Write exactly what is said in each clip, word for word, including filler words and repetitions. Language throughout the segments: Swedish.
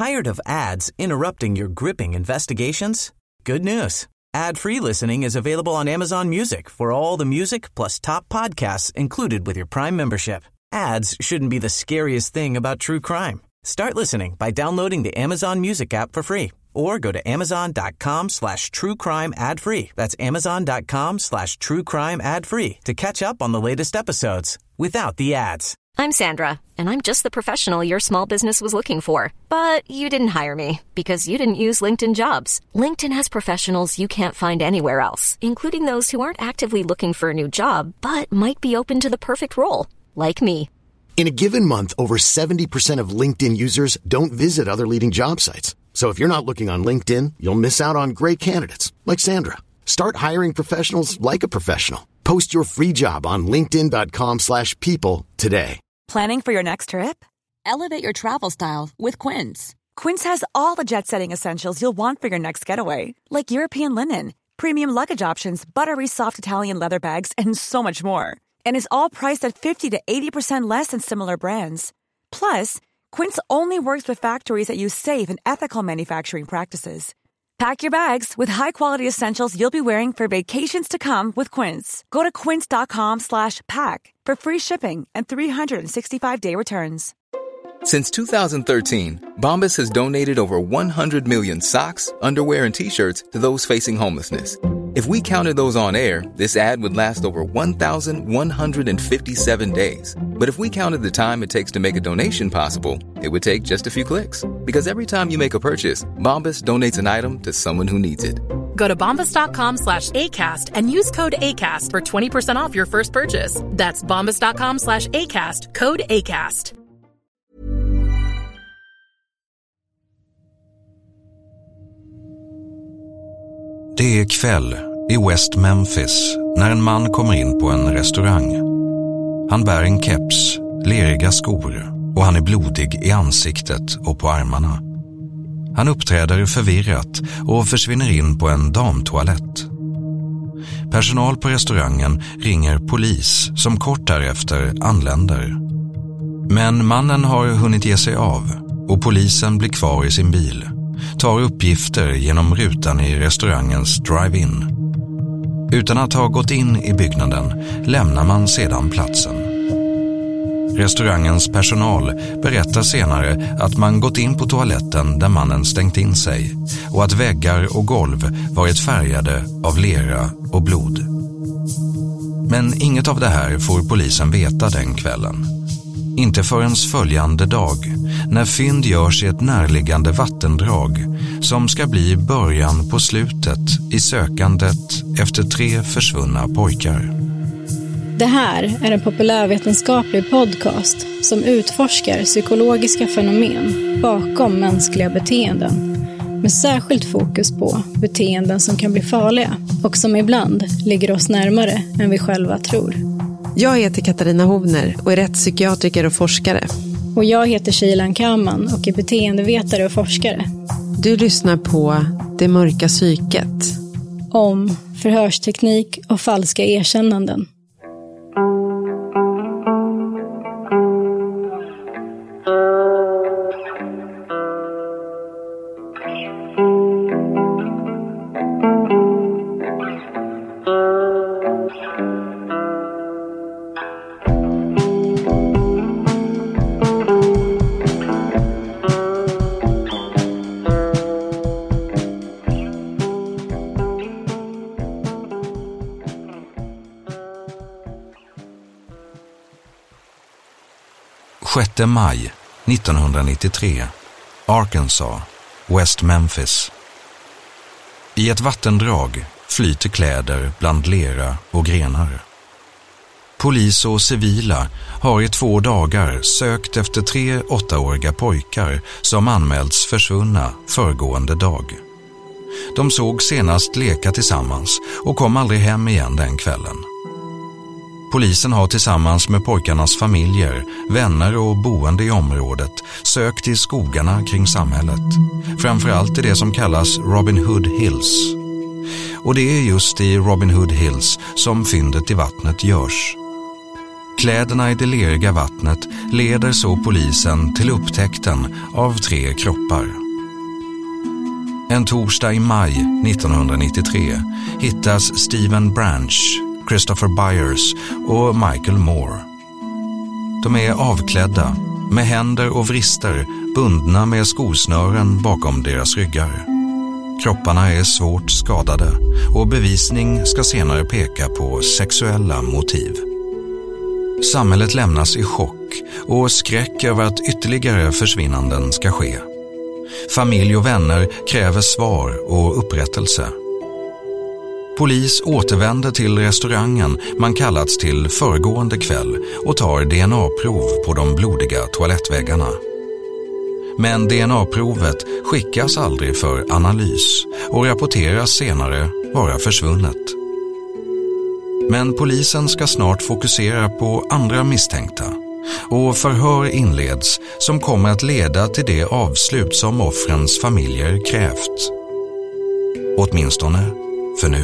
Tired of ads interrupting your gripping investigations? Good news. Ad-free listening is available on Amazon Music for all the music plus top podcasts included with your Prime membership. Ads shouldn't be the scariest thing about true crime. Start listening by downloading the Amazon Music app for free or go to amazon.com slash true crime ad free. That's amazon.com slash true crime ad free to catch up on the latest episodes without the ads. I'm Sandra, and I'm just the professional your small business was looking for. But you didn't hire me because you didn't use LinkedIn Jobs. LinkedIn has professionals you can't find anywhere else, including those who aren't actively looking for a new job, but might be open to the perfect role, like me. In a given month, over seventy percent of LinkedIn users don't visit other leading job sites. So if you're not looking on LinkedIn, you'll miss out on great candidates like Sandra. Start hiring professionals like a professional. Post your free job on linkedin.com slash people today. Planning for your next trip? Elevate your travel style with Quince. Quince has all the jet-setting essentials you'll want for your next getaway, like European linen, premium luggage options, buttery soft Italian leather bags, and so much more. And is all priced at fifty to eighty percent less than similar brands. Plus, Quince only works with factories that use safe and ethical manufacturing practices. Pack your bags with high-quality essentials you'll be wearing for vacations to come with Quince. Go to quince.com slash pack for free shipping and three sixty-five day returns. Since two thousand thirteen, Bombas has donated over one hundred million socks, underwear, and T-shirts to those facing homelessness. If we counted those on air, this ad would last over one thousand one hundred fifty-seven days. But if we counted the time it takes to make a donation possible, it would take just a few clicks. Because every time you make a purchase, Bombas donates an item to someone who needs it. Go to bombas.com slash ACAST and use code ACAST for twenty percent off your first purchase. That's bombas.com slash ACAST, code ACAST. Det är kväll i West Memphis när en man kommer in på en restaurang. Han bär en keps, leriga skor och han är blodig i ansiktet och på armarna. Han uppträder förvirrat och försvinner in på en damtoalett. Personal på restaurangen ringer polis som kort därefter anländer. Men mannen har hunnit ge sig av och polisen blir kvar i sin bil. Tar uppgifter genom rutan i restaurangens drive-in. Utan att ha gått in i byggnaden lämnar man sedan platsen. Restaurangens personal berättar senare att man gått in på toaletten där mannen stängt in sig och att väggar och golv varit färgade av lera och blod. Men inget av det här får polisen veta den kvällen. Inte förrän följande dag, när fynd görs i ett närliggande vattendrag som ska bli början på slutet i sökandet efter tre försvunna pojkar. Det här är en populärvetenskaplig podcast som utforskar psykologiska fenomen bakom mänskliga beteenden, med särskilt fokus på beteenden som kan bli farliga och som ibland ligger oss närmare än vi själva tror. Jag heter Katarina Hovner och är rättspsykiatriker och forskare. Och jag heter Shilan Kaman och är beteendevetare och forskare. Du lyssnar på Det mörka psyket. Om förhörsteknik och falska erkännanden. sjätte maj nittonhundranittiotre, Arkansas, West Memphis. I ett vattendrag flyter kläder bland lera och grenar. Polis och civila har i två dagar sökt efter tre åttaåriga pojkar som anmälts försvunna föregående dag. De såg senast leka tillsammans och kom aldrig hem igen den kvällen. Polisen har tillsammans med pojkarnas familjer, vänner och boende i området sökt i skogarna kring samhället. Framförallt i det som kallas Robin Hood Hills. Och det är just i Robin Hood Hills som fyndet i vattnet görs. Kläderna i det leriga vattnet leder så polisen till upptäckten av tre kroppar. En torsdag i maj nittonhundranittiotre hittas Stephen Branch, Christopher Byers och Michael Moore. De är avklädda, med händer och vrister bundna med skosnören bakom deras ryggar. Kropparna är svårt skadade och bevisning ska senare peka på sexuella motiv. Samhället lämnas i chock och skräck över att ytterligare försvinnanden ska ske. Familj och vänner kräver svar och upprättelse. Polis återvänder till restaurangen man kallats till föregående kväll och tar D N A-prov på de blodiga toalettväggarna. Men D N A-provet skickas aldrig för analys och rapporteras senare vara försvunnet. Men polisen ska snart fokusera på andra misstänkta och förhör inleds som kommer att leda till det avslut som offrens familjer krävt. Åtminstone för nu.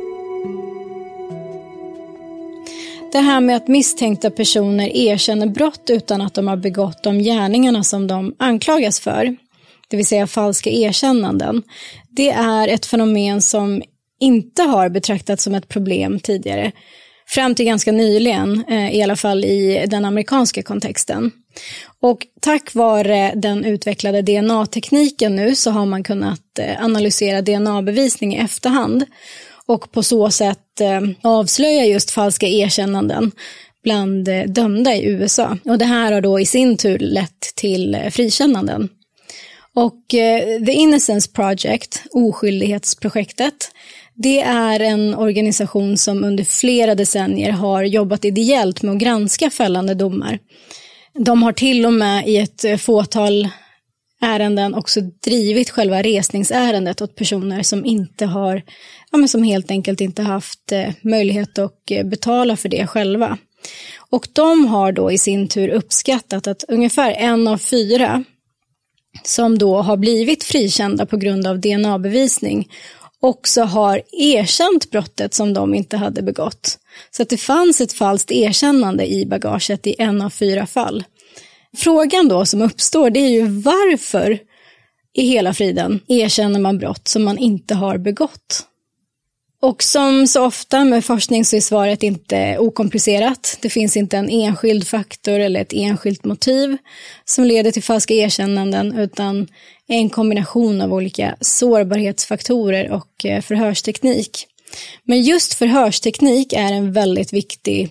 Det här med att misstänkta personer erkänner brott utan att de har begått de gärningarna som de anklagas för, det vill säga falska erkännanden, det är ett fenomen som inte har betraktats som ett problem tidigare, fram till ganska nyligen, i alla fall i den amerikanska kontexten. Och tack vare den utvecklade D N A-tekniken nu så har man kunnat analysera D N A-bevisning i efterhand och på så sätt eh, avslöja just falska erkännanden bland eh, dömda i U S A. Och det här har då i sin tur lett till eh, frikännanden. Och eh, The Innocence Project, oskyldighetsprojektet, det är en organisation som under flera decennier har jobbat ideellt med att granska fällande domar. De har till och med i ett fåtal ärenden också drivit själva resningsärendet åt personer som inte har, ja men som helt enkelt inte haft eh, möjlighet att eh, betala för det själva. Och de har då i sin tur uppskattat att ungefär en av fyra som då har blivit frikända på grund av D N A-bevisning också har erkänt brottet som de inte hade begått. Så att det fanns ett falskt erkännande i bagaget i en av fyra fall. Frågan då som uppstår, det är ju varför i hela friden erkänner man brott som man inte har begått? Och som så ofta med forskning så är svaret inte okomplicerat. Det finns inte en enskild faktor eller ett enskilt motiv som leder till falska erkännanden, utan en kombination av olika sårbarhetsfaktorer och förhörsteknik. Men just förhörsteknik är en väldigt viktig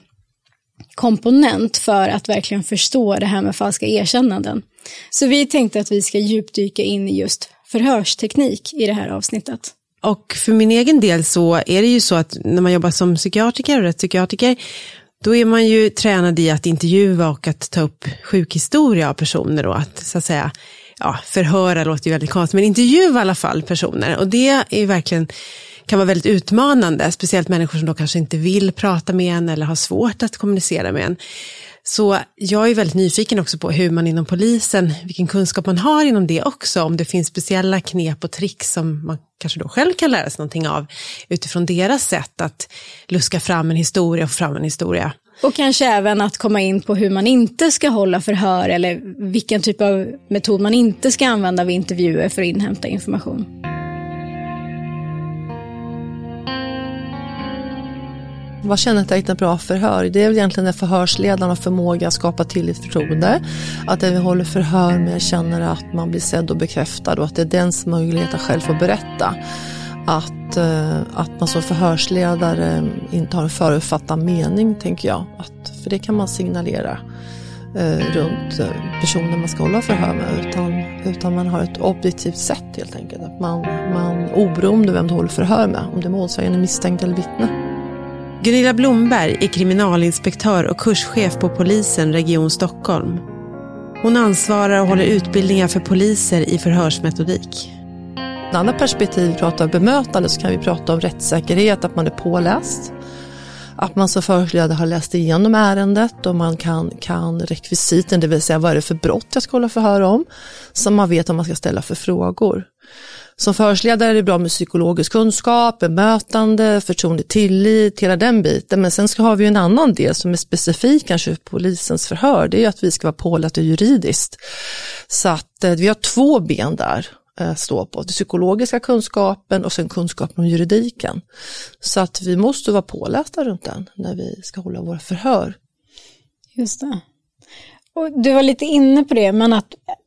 komponent för att verkligen förstå det här med falska erkännanden. Så vi tänkte att vi ska djupdyka in i just förhörsteknik i det här avsnittet. Och för min egen del så är det ju så att när man jobbar som psykiatriker och rättspsykiatriker, då är man ju tränad i att intervjua och att ta upp sjukhistoria av personer och att så att säga, ja, förhöra låter ju väldigt konstigt, men intervjua i alla fall personer. Och det är verkligen, kan vara väldigt utmanande, speciellt människor som då kanske inte vill prata med en eller har svårt att kommunicera med en. Så jag är väldigt nyfiken också på hur man inom polisen, vilken kunskap man har inom det också, om det finns speciella knep och tricks som man kanske då själv kan lära sig någonting av utifrån deras sätt att luska fram en historia och få fram en historia. Och kanske även att komma in på hur man inte ska hålla förhör eller vilken typ av metod man inte ska använda vid intervjuer för att inhämta information. Vad kännetecknar bra förhör? Det är väl egentligen när förhörsledaren har förmåga att skapa tillit och förtroende. Att den vi håller förhör med känner att man blir sedd och bekräftad och att det är dens möjlighet att själv få berätta. Att, att man som förhörsledare inte har en förutfattad mening, tänker jag. Att, för det kan man signalera eh, runt personer man ska hålla förhör med. Utan, utan man har ett objektivt sätt helt enkelt. Att man, man oberoende vem du håller förhör med. Om det är målsägande, misstänkt eller vittne. Gunilla Blomberg är kriminalinspektör och kurschef på polisen Region Stockholm. Hon ansvarar och håller utbildningar för poliser i förhörsmetodik. I andra perspektiv pratar om bemötande så kan vi prata om rättssäkerhet, att man är påläst. Att man som förhörsledare har läst igenom ärendet och man kan, kan rekvisiten, det vill säga vad är det för brott jag ska hålla förhör om, så man vet vad man ska ställa för frågor. Som förhörsledare är det bra med psykologisk kunskap, bemötande, förtroende, tillit, hela den biten. Men sen ska har vi en annan del som är specifik kanske för polisens förhör. Det är att vi ska vara pålästa juridiskt. Så att eh, vi har två ben där eh, stå på. Den psykologiska kunskapen och sen kunskapen om juridiken. Så att vi måste vara pålästa runt den när vi ska hålla våra förhör. Just det. Och du var lite inne på det, men att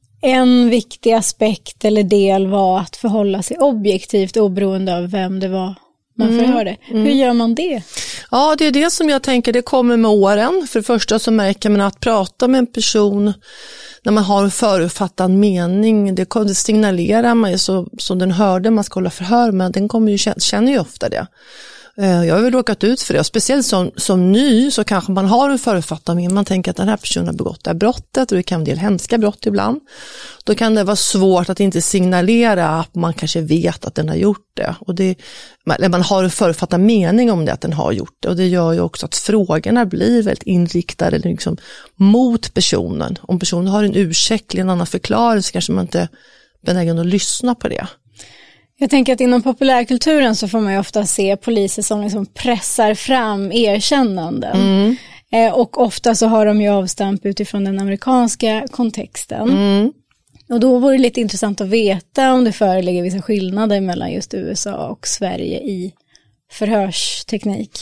en viktig aspekt eller del var att förhålla sig objektivt oberoende av vem det var man mm. förhörde. Hur mm. gör man det? Ja, det är det som jag tänker, det kommer med åren. För det första så märker man att prata med en person när man har en förutfattad mening, det, det signalerar man ju så, som den hörde man ska hålla förhör med, den kommer ju, känner ju ofta det. Jag har väl råkat ut för det, och speciellt som, som ny så kanske man har en förutfattad mening, man tänker att den här personen har begått det här brottet, och det kan vara en del hemska brott ibland. Då kan det vara svårt att inte signalera att man kanske vet att den har gjort det, och det, man har en förutfattad mening om det, att den har gjort det, och det gör ju också att frågorna blir väldigt inriktade liksom mot personen. Om personen har en ursäkt eller en annan förklaring så kanske man inte är benägen att lyssna på det. Jag tänker att inom populärkulturen så får man ju ofta se poliser som liksom pressar fram erkännanden. Mm. Eh, och ofta så har de ju avstamp utifrån den amerikanska kontexten. Mm. Och då vore det lite intressant att veta om det föreligger vissa skillnader mellan just U S A och Sverige i förhörsteknik.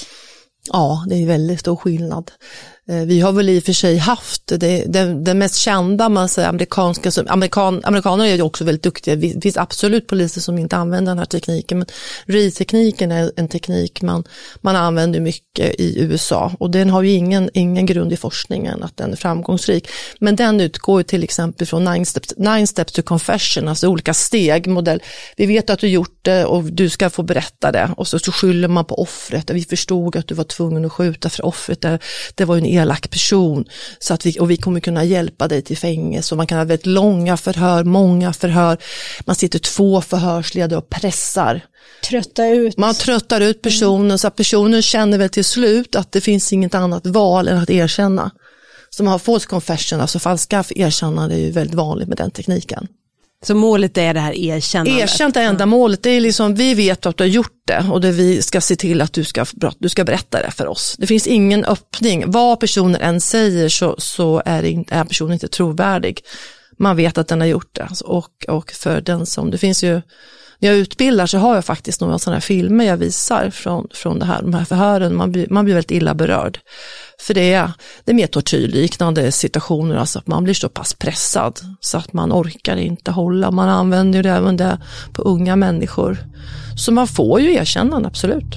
Ja, det är väldigt stor skillnad. Vi har väl i och för sig haft det, det, det mest kända, man säger amerikanska, amerikan, amerikaner är ju också väldigt duktiga. Det finns absolut poliser som inte använder den här tekniken, men R I S-tekniken är en teknik man, man använder mycket i U S A, och den har ju ingen, ingen grund i forskningen att den är framgångsrik. Men den utgår ju till exempel från nine steps, nine steps to confession, alltså olika steg, modell. Vi vet att du gjort det och du ska få berätta det, och så, så skyller man på offret. Vi förstod att du var tvungen att skjuta för offret, det, det var ju en elak person, så att vi, och vi kommer kunna hjälpa dig till fängelse, och man kan ha väldigt långa förhör, många förhör, man sitter två förhörsledare och pressar. Tröttar ut. Man tröttar ut personen, mm. så att personen känner väl till slut att det finns inget annat val än att erkänna. Så man har false confession, alltså falska erkännande, är ju väldigt vanligt med den tekniken. Så målet är det här erkännandet? Erkänt är enda målet. Det är liksom, vi vet att du har gjort det, och det vi ska se till att du ska, du ska berätta det för oss. Det finns ingen öppning. Vad personen än säger så, så är, det, är personen inte trovärdig. Man vet att den har gjort det. Och, och för den som, det finns ju, när jag utbildar så har jag faktiskt några sådana här filmer jag visar från, från det här, de här förhören. Man blir, man blir väldigt illa berörd. För det är, det är mer tortyrliknande situationer, alltså att man blir så pass pressad så att man orkar inte hålla. Man använder ju det även det på unga människor. Så man får ju erkännande, absolut.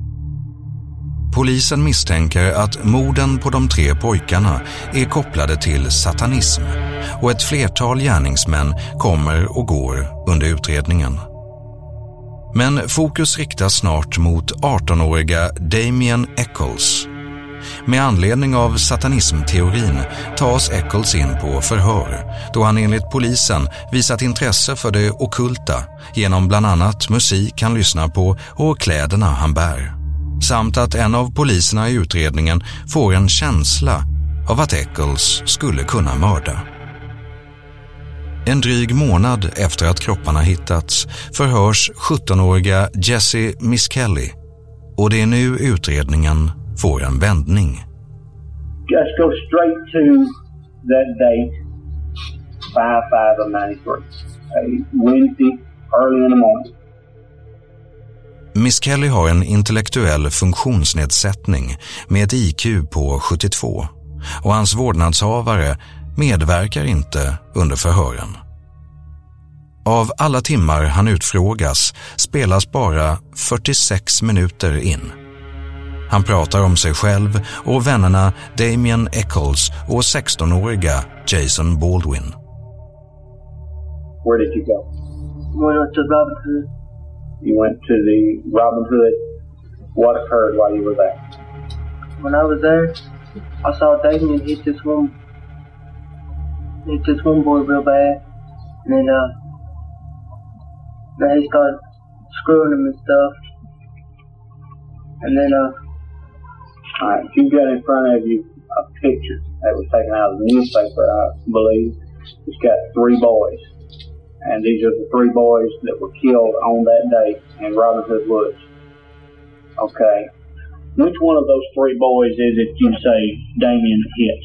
Polisen misstänker att morden på de tre pojkarna är kopplade till satanism, och ett flertal gärningsmän kommer och går under utredningen. Men fokus riktas snart mot arton-åriga Damien Echols. Med anledning av satanismteorin tas Echols in på förhör, då han enligt polisen visat intresse för det ockulta genom bland annat musik han lyssnar på och kläderna han bär. Samt att en av poliserna i utredningen får en känsla av att Echols skulle kunna mörda. En dryg månad efter att kropparna hittats förhörs sjutton-åriga Jesse Miskelly, och det är nu utredningen får en vändning. Let's go straight to that date, five five of ninety-three, a Wednesday early in the morning. Miskelly har en intellektuell funktionsnedsättning med ett I Q på sjuttiotvå, och hans vårdnadshavare medverkar inte under förhören. Av alla timmar han utfrågas spelas bara fyrtiosex minuter in. Han pratar om sig själv och vännerna Damien Echols och sexton-åriga Jason Baldwin. Where did you go? Went to Robin Hood. You went to the Robin Hood. What occurred while you were there? When I was there, I saw Damien hit this one, hit this one boy real bad, and then uh, then he started screwing him and stuff, and then uh. All right, you've got in front of you a picture that was taken out of the newspaper, I believe. It's got three boys, and these are the three boys that were killed on that day in Robin Hood Woods. Okay, which one of those three boys is it you say Damien hit?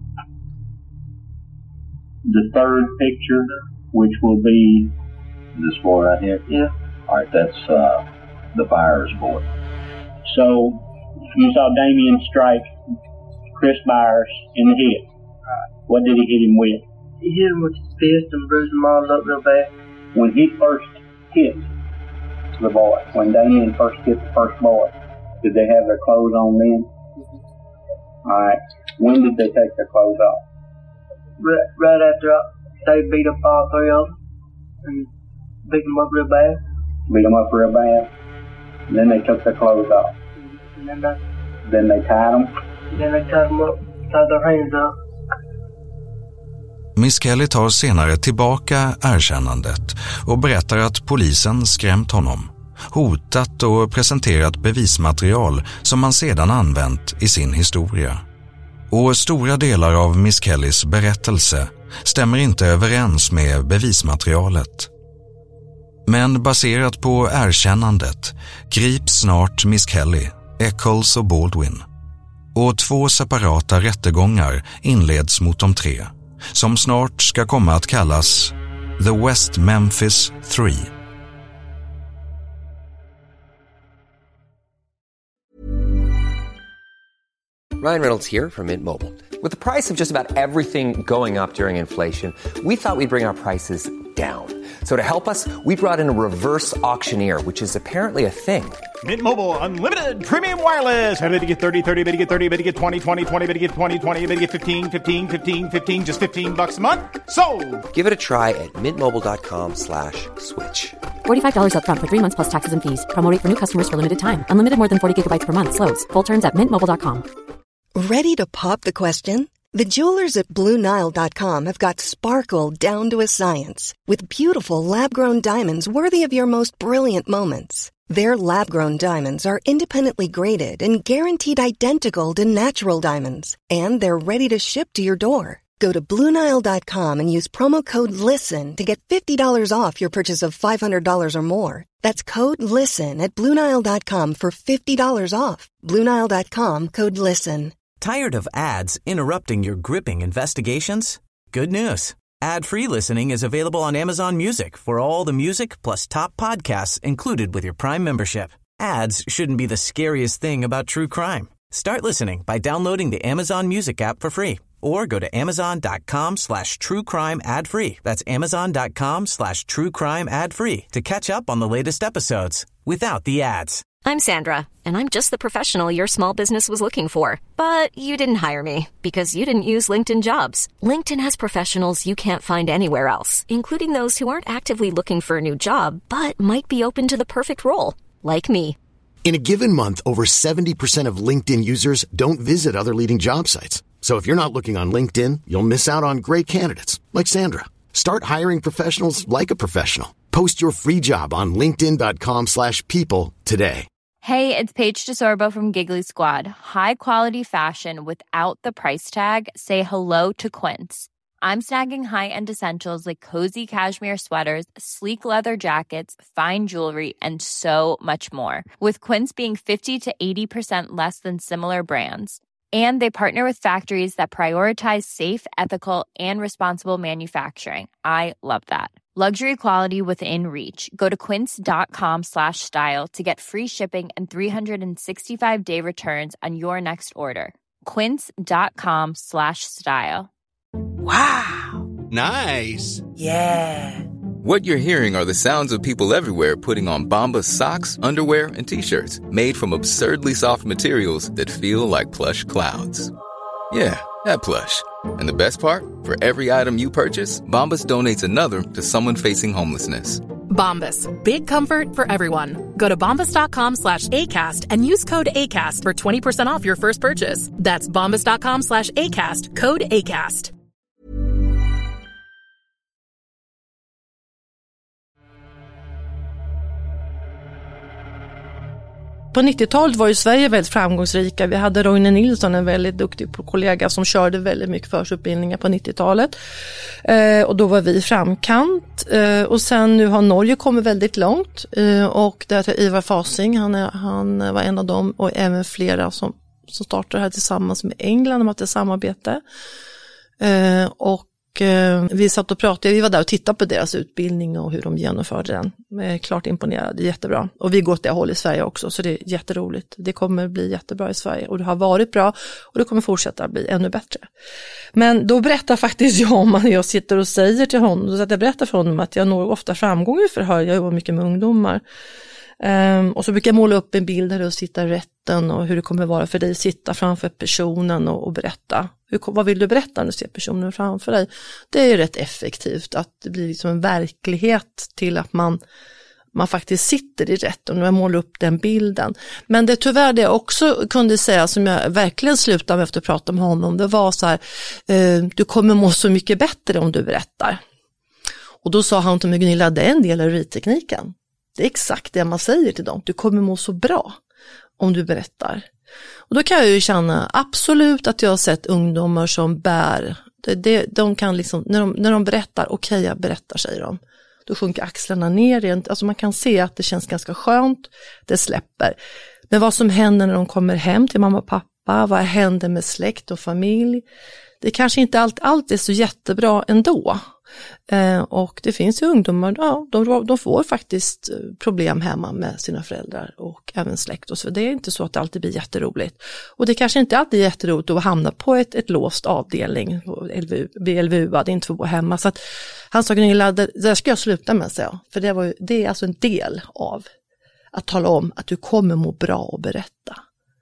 The third picture, which will be this boy right here? Yeah. All right, that's uh, the Byers boy. So you saw Damien strike Chris Byers in the head. Right. What did he hit him with? He hit him with his fist and bruised him all up real bad. When he first hit the boy, when Damien first hit the first boy, did they have their clothes on then? Mm-hmm. All right. When did they take their clothes off? Right, right after they beat up all three of them and beat them up real bad. Beat them up real bad. And then they took their clothes off. And then they, then they tied them. Then they tied them up, tied their hands up. Miss Kelly tar senare tillbaka erkännandet och berättar att polisen skrämt honom, hotat och presenterat bevismaterial som man sedan använt i sin historia. Och stora delar av Miss Kellys berättelse stämmer inte överens med bevismaterialet. Men baserat på erkännandet grips snart Miss Kelly, Eccles och Baldwin. Och två separata rättegångar inleds mot de tre, som snart ska komma att kallas The West Memphis Three. Ryan Reynolds here from Mint Mobile. With the price of just about everything going up during inflation, we thought we'd bring our prices down. So to help us, we brought in a reverse auctioneer, which is apparently a thing. Mint Mobile Unlimited Premium Wireless. How to get thirty, thirty, how to get thirty, how to get twenty, twenty, twenty, how to get twenty, twenty, how to get fifteen, fifteen, fifteen, fifteen, just fifteen bucks a month? Sold! Give it a try at mintmobile.com slash switch. forty-five dollars up front for three months plus taxes and fees. Promo rate for new customers for limited time. Unlimited more than forty gigabytes per month. Slows full terms at mint mobile dot com. Ready to pop the question? The jewelers at Blue Nile dot com have got sparkle down to a science with beautiful lab-grown diamonds worthy of your most brilliant moments. Their lab-grown diamonds are independently graded and guaranteed identical to natural diamonds, and they're ready to ship to your door. Go to Blue Nile dot com and use promo code LISTEN to get fifty dollars off your purchase of five hundred dollars or more. That's code LISTEN at Blue Nile dot com for fifty dollars off. Blue Nile dot com, code LISTEN. Tired of ads interrupting your gripping investigations? Good news. Ad-free listening is available on Amazon Music for all the music plus top podcasts included with your Prime membership. Ads shouldn't be the scariest thing about true crime. Start listening by downloading the Amazon Music app for free or go to amazon.com slash true crime ad free. That's amazon.com slash true crime ad free to catch up on the latest episodes without the ads. I'm Sandra, and I'm just the professional your small business was looking for. But you didn't hire me because you didn't use LinkedIn Jobs. LinkedIn has professionals you can't find anywhere else, including those who aren't actively looking for a new job, but might be open to the perfect role, like me. In a given month, over seventy percent of LinkedIn users don't visit other leading job sites. So if you're not looking on LinkedIn, you'll miss out on great candidates like Sandra. Start hiring professionals like a professional. Post your free job on linkedin.com slash people today. Hey, it's Paige DeSorbo from Giggly Squad. High quality fashion without the price tag. Say hello to Quince. I'm snagging high-end essentials like cozy cashmere sweaters, sleek leather jackets, fine jewelry, and so much more. With Quince being fifty to eighty percent less than similar brands. And they partner with factories that prioritize safe, ethical, and responsible manufacturing. I love that. Luxury quality within reach. Go to quince.com slash style to get free shipping and three sixty-five day returns on your next order. Quince.com slash style. Wow. Nice. Yeah. What you're hearing are the sounds of people everywhere putting on Bombas socks, underwear, and T-shirts made from absurdly soft materials that feel like plush clouds. Yeah, that plush. And the best part? For every item you purchase, Bombas donates another to someone facing homelessness. Bombas. Big comfort for everyone. Go to bombas.com slash ACAST and use code ACAST for twenty percent off your first purchase. That's bombas.com slash ACAST. Code ACAST. på nittiotalet var ju Sverige väldigt framgångsrika. Vi hade Roine Nilsson, en väldigt duktig kollega som körde väldigt mycket förhörsutbildningar på nittiotalet. Eh, och då var vi framkant. Eh, och sen nu har Norge kommit väldigt långt. Eh, och där är Ivar Fasing, han, är, han var en av dem, och även flera som, som startar här tillsammans med England om att det är samarbete. Eh, och vi satt och pratade, vi var där och tittade på deras utbildning och hur de genomförde den. Jag är klart imponerad, jättebra. Och vi går åt det håll i Sverige också, så det är jätteroligt. Det kommer bli jättebra i Sverige och det har varit bra och det kommer fortsätta bli ännu bättre. Men då berättar faktiskt jag om att jag sitter och säger till honom, så att jag berättar för honom att jag når ofta framgång i förhör, jag jobbar mycket med ungdomar. Um, och så brukar jag måla upp en bild där du sitter i rätten och hur det kommer vara för dig att sitta framför personen och, och berätta. Hur, vad vill du berätta när du ser personen framför dig? Det är ju rätt effektivt att det blir liksom en verklighet till att man, man faktiskt sitter i rätten och jag målar upp den bilden. Men det tyvärr det jag också kunde säga som jag verkligen slutade med efter att prata med honom, det var så här, uh, du kommer må så mycket bättre om du berättar. Och då sa han till mig, Gunilla, det är en del av rittekniken. Det är exakt det man säger till dem. Du kommer må så bra om du berättar. Och då kan jag ju känna absolut att jag har sett ungdomar som bär. Det, det, de kan liksom, när de, när de berättar, okej okay, jag berättar, säger de. Då sjunker axlarna ner rent. Alltså man kan se att det känns ganska skönt. Det släpper. Men vad som händer när de kommer hem till mamma och pappa. Vad händer med släkt och familj. Det kanske inte allt, allt är så jättebra ändå. Eh, och det finns ju ungdomar, ja, de, de får faktiskt problem hemma med sina föräldrar och även släkt och så. Det är inte så att det alltid blir jätteroligt. Och det kanske inte alltid är jätteroligt att hamna på ett, ett låst avdelning, bli L V U, det är inte för att bo hemma. Så att han sa, Gunilla, det där ska jag sluta med, så jag. För det, var ju, det är alltså en del av att tala om att du kommer må bra och berätta.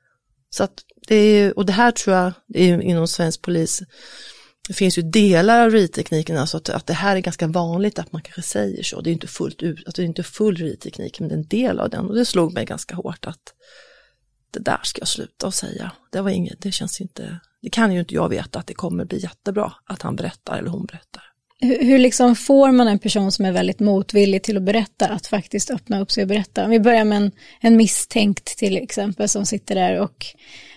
Så att det är, och det här tror jag, det är inom svensk polis. Det finns ju delar av rittekniken, alltså att, att det här är ganska vanligt att man kanske säger så. Det är inte fullt ut, att det är inte full ritteknik, men det är en del av den. Och det slog mig ganska hårt att det där ska jag sluta och säga. Det var inget, det känns inte, det kan ju inte jag veta att det kommer bli jättebra att han berättar eller hon berättar. Hur, hur liksom får man en person som är väldigt motvillig till att berätta att faktiskt öppna upp sig och berätta? Om vi börjar med en, en misstänkt till exempel som sitter där och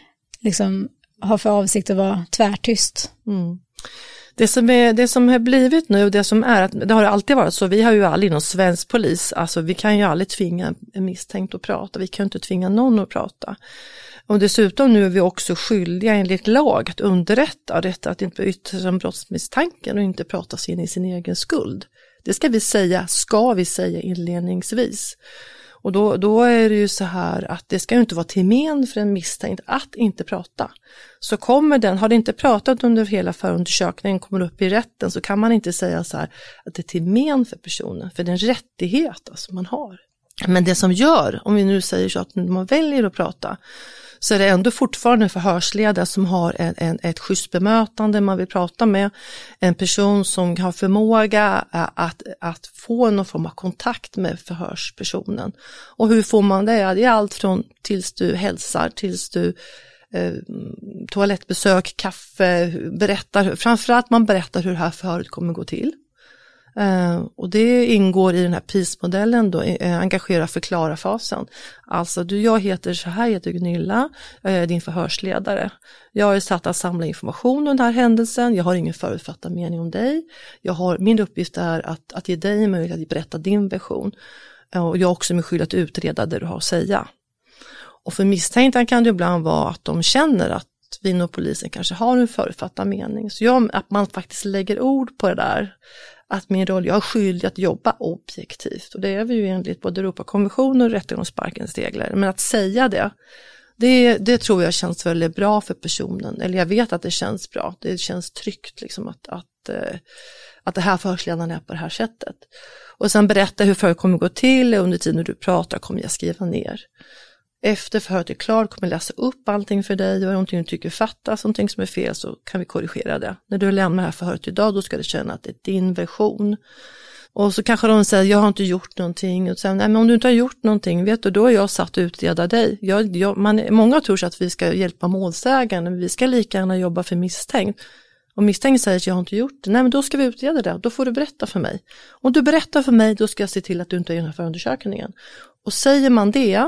liksom har för avsikt att vara tvärtyst. Mm. Det som, är, det som har blivit nu och det som är att det har alltid varit så, vi har ju aldrig inom svensk polis, alltså vi kan ju aldrig tvinga en misstänkt att prata, vi kan inte tvinga någon att prata. Och dessutom nu är vi också skyldiga enligt lag att underrätta detta, att inte yttra sig om brottsmisstanken och inte prata sig in i sin egen skuld. Det ska vi säga, ska vi säga inledningsvis. Och då, då är det ju så här att det ska ju inte vara till men för en misstänkt att inte prata. Så kommer den, har det inte pratat under hela förundersökningen, kommer upp i rätten, så kan man inte säga så här att det är till men för personen, för det är en rättighet alltså man har. Men det som gör, om vi nu säger så att man väljer att prata, så är det ändå fortfarande en förhörsledare som har en, en, ett schysst bemötande man vill prata med. En person som har förmåga att, att få någon form av kontakt med förhörspersonen. Och hur får man det? Det är allt från tills du hälsar, tills du eh, toalettbesök, kaffe, berättar. Framförallt man berättar hur det här förhöret kommer gå till. Uh, och det ingår i den här P I S-modellen då, uh, engagera förklara-fasen. Alltså du, jag heter så här, jag heter Gunilla, jag är din förhörsledare. Jag är satt att samla information om den här händelsen, jag har ingen förutfattad mening om dig. Jag har, min uppgift är att, att ge dig möjlighet att berätta din version. Uh, och jag är också med skydd att utreda det du har att säga. Och för misstänkta kan det ibland vara att de känner att vi inom polisen kanske har en förutfattad mening. Så jag, att man faktiskt lägger ord på det där. Att min roll, jag har skyldig att jobba objektivt. Och det är vi ju enligt både Europakonventionen och rättegångsbalkens regler. Men att säga det, det, det tror jag känns väldigt bra för personen. Eller jag vet att det känns bra. Det känns tryggt liksom att, att, att det här förhörsledaren är på det här sättet. Och sen berätta hur förhör kommer gå till. Under tiden du pratar kommer jag skriva ner. Efter förhöret är klart kommer jag läsa upp allting för dig, och är det någonting du tycker fattas, någonting som är fel, så kan vi korrigera det. När du lämnar det här förhöret idag, då ska du känna att det är din version. Och så kanske de säger, jag har inte gjort någonting. Och så, nej, men om du inte har gjort någonting, vet du, då är jag satt att utreda dig. Jag, jag, man, många tror att vi ska hjälpa målsägaren, men vi ska lika gärna jobba för misstänkt. Om misstänkt säger att jag har inte gjort det, nej men då ska vi utreda det, då får du berätta för mig. Om du berättar för mig, då ska jag se till att du inte gör den här förundersökningen. Och säger man det,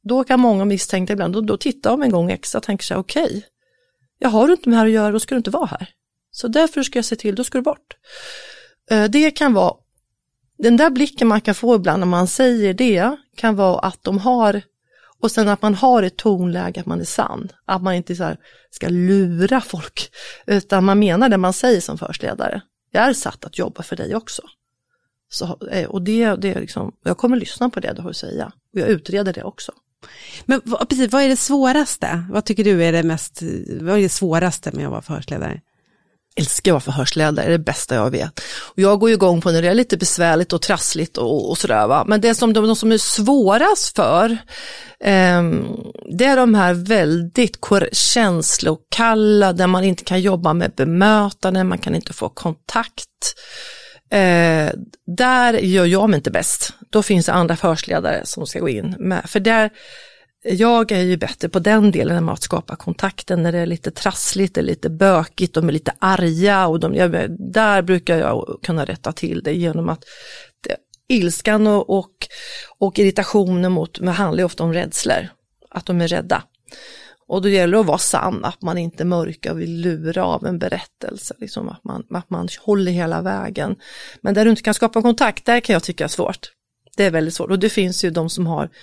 Då kan många misstänka ibland, då, då tittar de en gång extra och tänker sig, okej, okay, jag har du inte med här att göra, då ska du inte vara här. Så därför ska jag se till, då ska du bort. Det kan vara, den där blicken man kan få ibland när man säger det, kan vara att de har, och sen att man har ett tonläge att man är sann. Att man inte så här ska lura folk, utan man menar det man säger som förhörsledare. Jag är satt att jobba för dig också. Så, och det, det är liksom, jag kommer lyssna på det du har att säga. Och jag utreder det också. Men precis, vad är det svåraste? Vad tycker du är det mest, vad är det svåraste med att vara förhörsledare? Älskar att vara förhörsledare, det är det bästa jag vet. Och jag går ju igång på när det är lite besvärligt och trassligt och, och sådär va. Men det som de, de som är svårast för, eh, det är de här väldigt kor- känslokalla, där man inte kan jobba med bemötande, man kan inte få kontakt. Eh, där gör jag mig inte bäst. Då finns det andra förhörsledare som ska gå in med. För där, jag är ju bättre på den delen med att skapa kontakten när det är lite trassligt, det är lite bökigt, de är lite arga. Och de, jag, där brukar jag kunna rätta till det genom att det, ilskan och, och, och irritationen mot, men handlar ju ofta om rädslor. Att de är rädda. Och då gäller det att vara sann, att man inte mörkar och vill lura av en berättelse. Liksom att, man, att man håller hela vägen. Men där du inte kan skapa kontakt, där kan jag tycka är svårt. Det är väldigt svårt. Och det finns ju de som har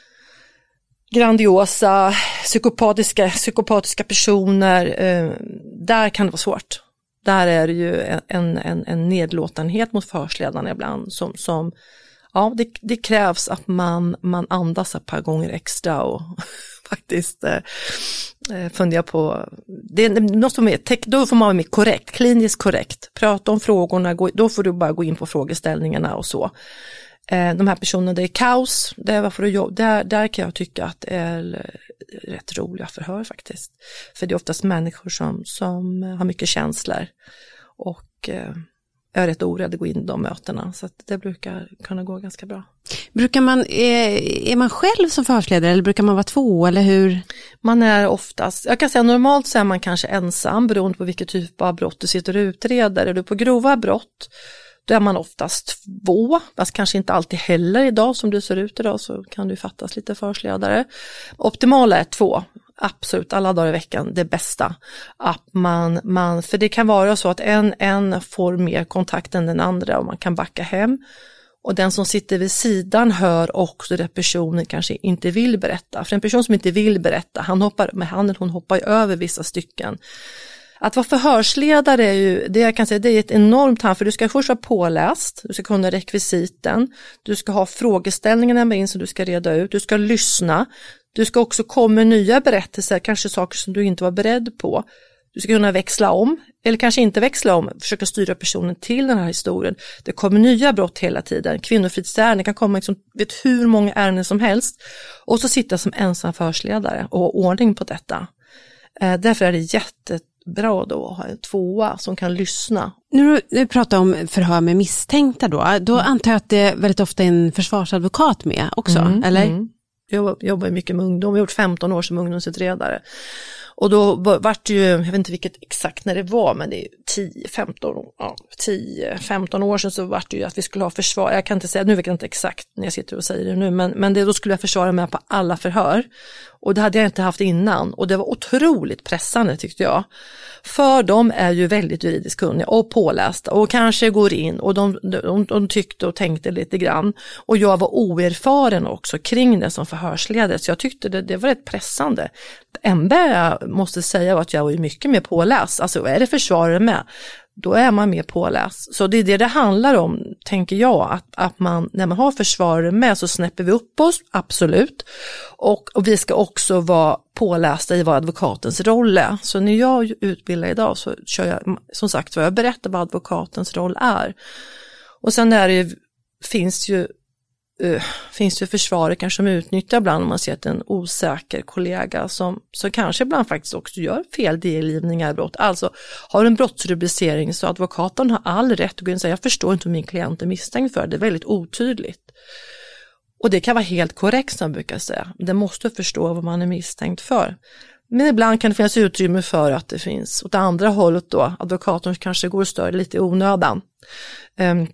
grandiosa, psykopatiska, psykopatiska personer. Eh, där kan det vara svårt. Där är det ju en, en, en nedlåtenhet mot förhörsledarna ibland. Som, som ja, det, det krävs att man, man andas ett par gånger extra och faktiskt eh, fundera på, det är något som är, då får man vara mer korrekt, kliniskt korrekt, prata om frågorna, gå, då får du bara gå in på frågeställningarna och så. Eh, de här personerna, det är kaos, det är varför du jobbar, där, där kan jag tycka att det är rätt roliga förhör faktiskt. För det är oftast människor som, som har mycket känslor och eh, jag är rätt orädd att gå in i de mötena, så att det brukar kunna gå ganska bra. Brukar man, är, är man själv som förhörsledare eller brukar man vara två eller hur? Man är oftast, jag kan säga normalt så är man kanske ensam beroende på vilket typ av brott du sitter och utreder. Är du på grova brott, då är man oftast två, fast kanske inte alltid heller idag som du ser ut idag så kan du fattas lite förhörsledare. Optimala är två. Absolut, alla dagar i veckan, det bästa. Att man, man, för det kan vara så att en, en får mer kontakt än den andra och man kan backa hem. Och den som sitter vid sidan hör också det personen kanske inte vill berätta. För en person som inte vill berätta, han hoppar med handen, hon hoppar ju över vissa stycken. Att vara förhörsledare är ju, det jag kan säga, det är ett enormt hand, för du ska först vara påläst, du ska kunna rekvisiten, du ska ha frågeställningarna med in som du ska reda ut, du ska lyssna. Du ska också komma med nya berättelser, kanske saker som du inte var beredd på. Du ska kunna växla om, eller kanske inte växla om, försöka styra personen till den här historien. Det kommer nya brott hela tiden. Kvinnofridsärenden kan komma liksom, vet hur många ärenden som helst. Och så sitta som ensam förhörsledare och ha ordning på detta. Eh, därför är det jättebra då att ha en tvåa som kan lyssna. Nu du pratar om förhör med misstänkta då. Då mm. antar jag att det väldigt ofta är en försvarsadvokat med också, mm, eller? Mm. Jag jobbar mycket med ungdom, jag har gjort femton år som ungdomsutredare. Och då var det ju, jag vet inte vilket exakt när det var, men det är tio femton, ja, tio femton år sedan så var det ju att vi skulle ha försvar. Jag kan inte säga, nu vet jag inte exakt när jag sitter och säger det nu, men, men det, då skulle jag försvara mig på alla förhör. Och det hade jag inte haft innan. Och det var otroligt pressande tyckte jag. För de är ju väldigt juridiskt kunniga och pålästa och kanske går in och de, de, de tyckte och tänkte lite grann. Och jag var oerfaren också kring det som förhörsledare, så jag tyckte det, det var rätt pressande. En jag måste säga var att jag var ju mycket mer påläst. Alltså är det försvarare med, då är man mer påläst. Så det är det det handlar om, tänker jag, att, att man, när man har försvarare med så snäpper vi upp oss, absolut. Och, och vi ska också vara pålästa i vad advokatens roll är. Så när jag utbildar idag så kör jag, som sagt, vad jag berättar vad advokatens roll är. Och sen är det, finns ju Uh, finns det försvarare kanske som utnyttjar ibland om man ser att en osäker kollega som, som kanske ibland faktiskt också gör fel delgivningar i brott. Alltså har en brottsrubricering så advokaten har all rätt att gå in och säga jag förstår inte vad min klient är misstänkt för. Det är väldigt otydligt. Och det kan vara helt korrekt som jag brukar säga. Det måste förstå vad man är misstänkt för. Men ibland kan det finnas utrymme för att det finns åt andra hållet då. Advokaten kanske går och stör lite i onödan. Um,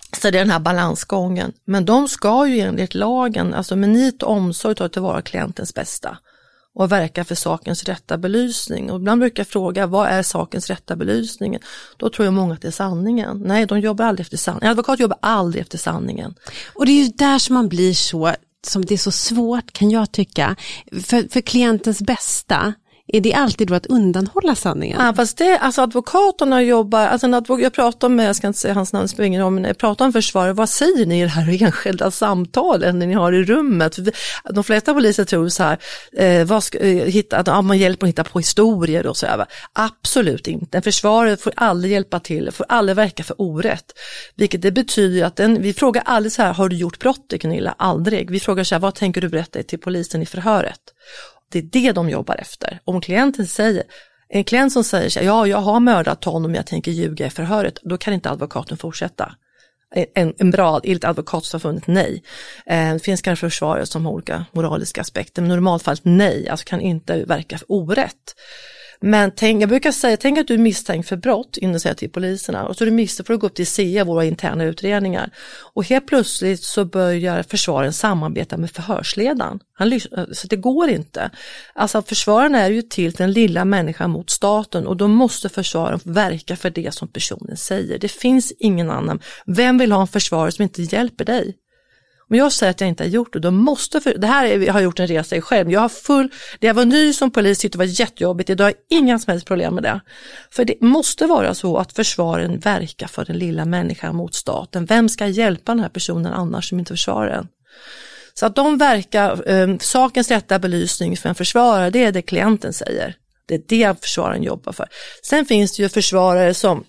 Så det är den här balansgången. Men de ska ju enligt lagen, alltså med nit och omsorg, ta tillvara klientens bästa och verka för sakens rätta belysning. Och ibland brukar jag fråga, vad är sakens rätta belysning? Då tror jag många att det är sanningen. Nej, de jobbar aldrig efter sanningen. En advokat jobbar aldrig efter sanningen. Och det är ju där som man blir så, som det är så svårt kan jag tycka. För, för klientens bästa. Är det alltid då att undanhålla sanningen? Ja, fast det, alltså advokaterna jobbar, alltså en advokat, jag pratar med, jag ska inte säga hans namn, spelar ingen roll, men jag pratar om försvarare, vad säger ni i det här enskilda samtalen när ni har i rummet? För de flesta poliser tror så här, eh, vad ska, eh, hitta, att ja, man hjälper att hitta på historier och så här. Absolut inte. En försvarare får aldrig hjälpa till, får aldrig verka för orätt. Vilket det betyder att den, vi frågar aldrig så här, har du gjort brott, Gunilla? Aldrig. Vi frågar så här, vad tänker du berätta till polisen i förhöret? Det är det de jobbar efter. Om klienten säger, en klient som säger så här, ja, jag har mördat honom, jag tänker ljuga i förhöret, då kan inte advokaten fortsätta. En, en bra, enligt advokatsamfundet, nej. Eh, det finns kanske försvarare som har olika moraliska aspekter, men normalt fallet nej, alltså kan inte verka för orätt. Men tänk, jag brukar säga, tänk att du är misstänkt för brott innan säger till poliserna, och så är du misstänkt för att gå upp till C A, våra interna utredningar. Och helt plötsligt så börjar försvaren samarbeta med förhörsledaren. Han, så det går inte. Alltså försvaren är ju till den lilla människan mot staten, och då måste försvaren verka för det som personen säger. Det finns ingen annan. Vem vill ha en försvarare som inte hjälper dig? Om jag säger att jag inte har gjort det, då måste för, det här är, jag har gjort en resa i själv. Jag har full, det jag var ny som polis tyckte det var jättejobbigt. Idag har jag inga som helst problem med det. För det måste vara så att försvaren verkar för den lilla människan mot staten. Vem ska hjälpa den här personen annars som inte försvararen? Så att de verkar, eh, sakens rätta belysning för en försvarare, det är det klienten säger. Det är det försvararen jobbar för. Sen finns det ju försvarare som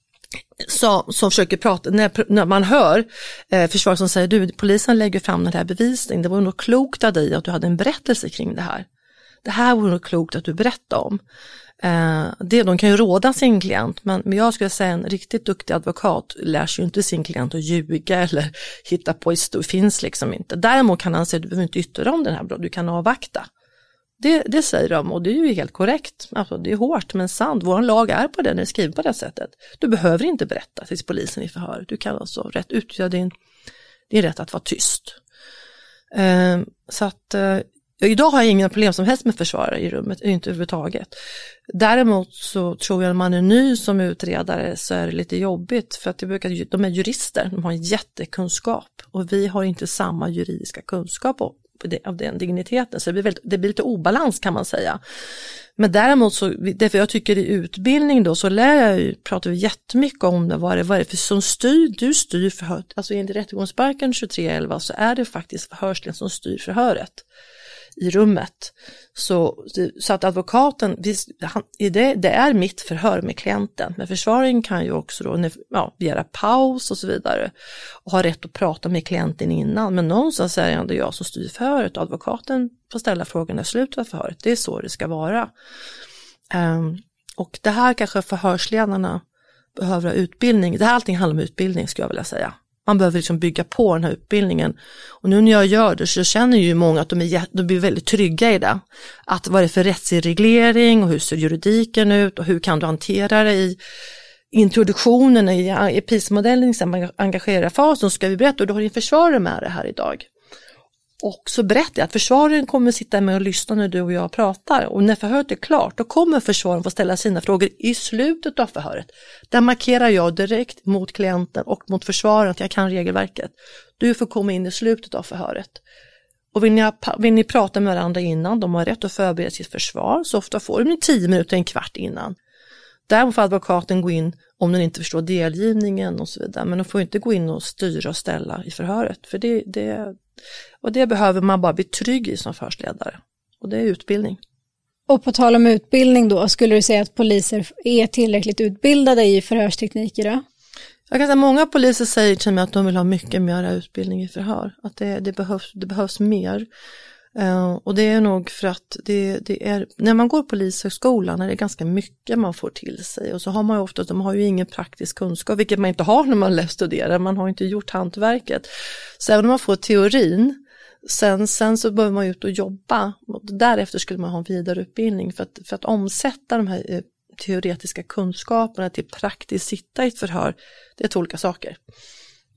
Som, som försöker prata, när, när man hör eh, försvar som säger, du, polisen lägger fram den här bevisningen, det var nog klokt av dig att du hade en berättelse kring det här. Det här vore nog klokt att du berättar om. Eh, det, de kan ju råda sin klient, men, men jag skulle säga en riktigt duktig advokat lär sig ju inte sin klient att ljuga eller hitta på historia, finns liksom inte. Däremot kan han säga, du behöver inte yttra om den här brott, du kan avvakta. Det, det säger de, och det är ju helt korrekt. Alltså, det är hårt men sant. Vår lag är på det, den är skriven på det sättet. Du behöver inte berätta till polisen i förhör. Du kan alltså rätt utgöra din, din rätt att vara tyst. Eh, så att eh, idag har jag inga problem som helst med försvarare i rummet, inte överhuvudtaget. Däremot så tror jag att man är ny som utredare så är det lite jobbigt, för att det brukar, de är jurister, de har en jättekunskap och vi har inte samma juridiska kunskap om av den digniteten, så det blir, väldigt, det blir lite obalans kan man säga. Men däremot så, därför jag tycker i utbildning då så lär jag ju, pratar vi jättemycket om det, vad är det, vad är det för som styr, du styr förhöret, alltså enligt rättegångsbalken tjugotre elva så är det faktiskt förhörsledaren som styr förhöret i rummet. Så, så att advokaten, han, det, det är mitt förhör med klienten, men försvararen kan ju också då, ja, begära paus och så vidare och ha rätt att prata med klienten innan, men någonstans är det ändå jag som styr förhöret och advokaten får ställa frågan i slutet av förhöret. Det är så det ska vara. Um, och det här kanske förhörsledarna behöver ha utbildning. Det här allting handlar om utbildning skulle jag vilja säga. Man behöver liksom bygga på den här utbildningen. Och nu när jag gör det så känner ju många att de, är, de blir väldigt trygga i det. Att vad är det för rättslig reglering och hur ser juridiken ut och hur kan du hantera det i introduktionen i, i P I S A-modellen, engagera fasen, så ska vi berätta och du har din försvarare med det här idag. Och så berättar jag att försvararen kommer sitta med och lyssna när du och jag pratar. Och när förhöret är klart, då kommer försvararen få ställa sina frågor i slutet av förhöret. Där markerar jag direkt mot klienten och mot försvararen att jag kan regelverket. Du får komma in i slutet av förhöret. Och vill ni, vill ni prata med varandra innan, de har rätt att förbereda sitt försvar. Så ofta får de tio minuter, en kvart innan. Där får advokaten gå in om den inte förstår delgivningen och så vidare. Men de får inte gå in och styra och ställa i förhöret. För det, det, och det behöver man bara bli trygg i som förhörsledare. Och det är utbildning. Och på tal om utbildning då, skulle du säga att poliser är tillräckligt utbildade i förhörstekniker då? Jag kan säga att många poliser säger till mig att de vill ha mycket mer utbildning i förhör. Att det, det, behövs, det behövs mer. Uh, och det är nog för att det, det är, när man går polishögskolan är det ganska mycket man får till sig. Och så har man ju ofta, de har ju ingen praktisk kunskap, vilket man inte har när man läst studerar. Man har inte gjort hantverket. Så även om man får teorin, sen, sen så behöver man ut och jobba. Och därefter skulle man ha en vidareutbildning för att, för att omsätta de här eh, teoretiska kunskaperna till praktiskt sitta i ett förhör. Det är två olika saker.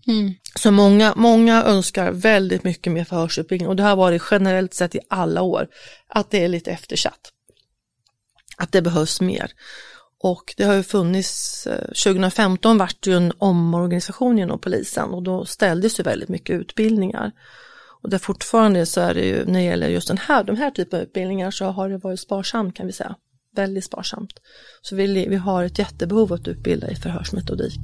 Mm. Så många, många önskar väldigt mycket mer förhörsutbildning, och det har varit generellt sett i alla år att det är lite eftersatt. Att det behövs mer. Och det har ju funnits, tjugo femton vart det ju en omorganisation inom polisen, och då ställdes ju väldigt mycket utbildningar. Och där fortfarande så är det ju, när det gäller just den här, de här typen av utbildningar, så har det varit sparsamt, kan vi säga. Väldigt sparsamt. Så vi, vi har ett jättebehov att utbilda i förhörsmetodik.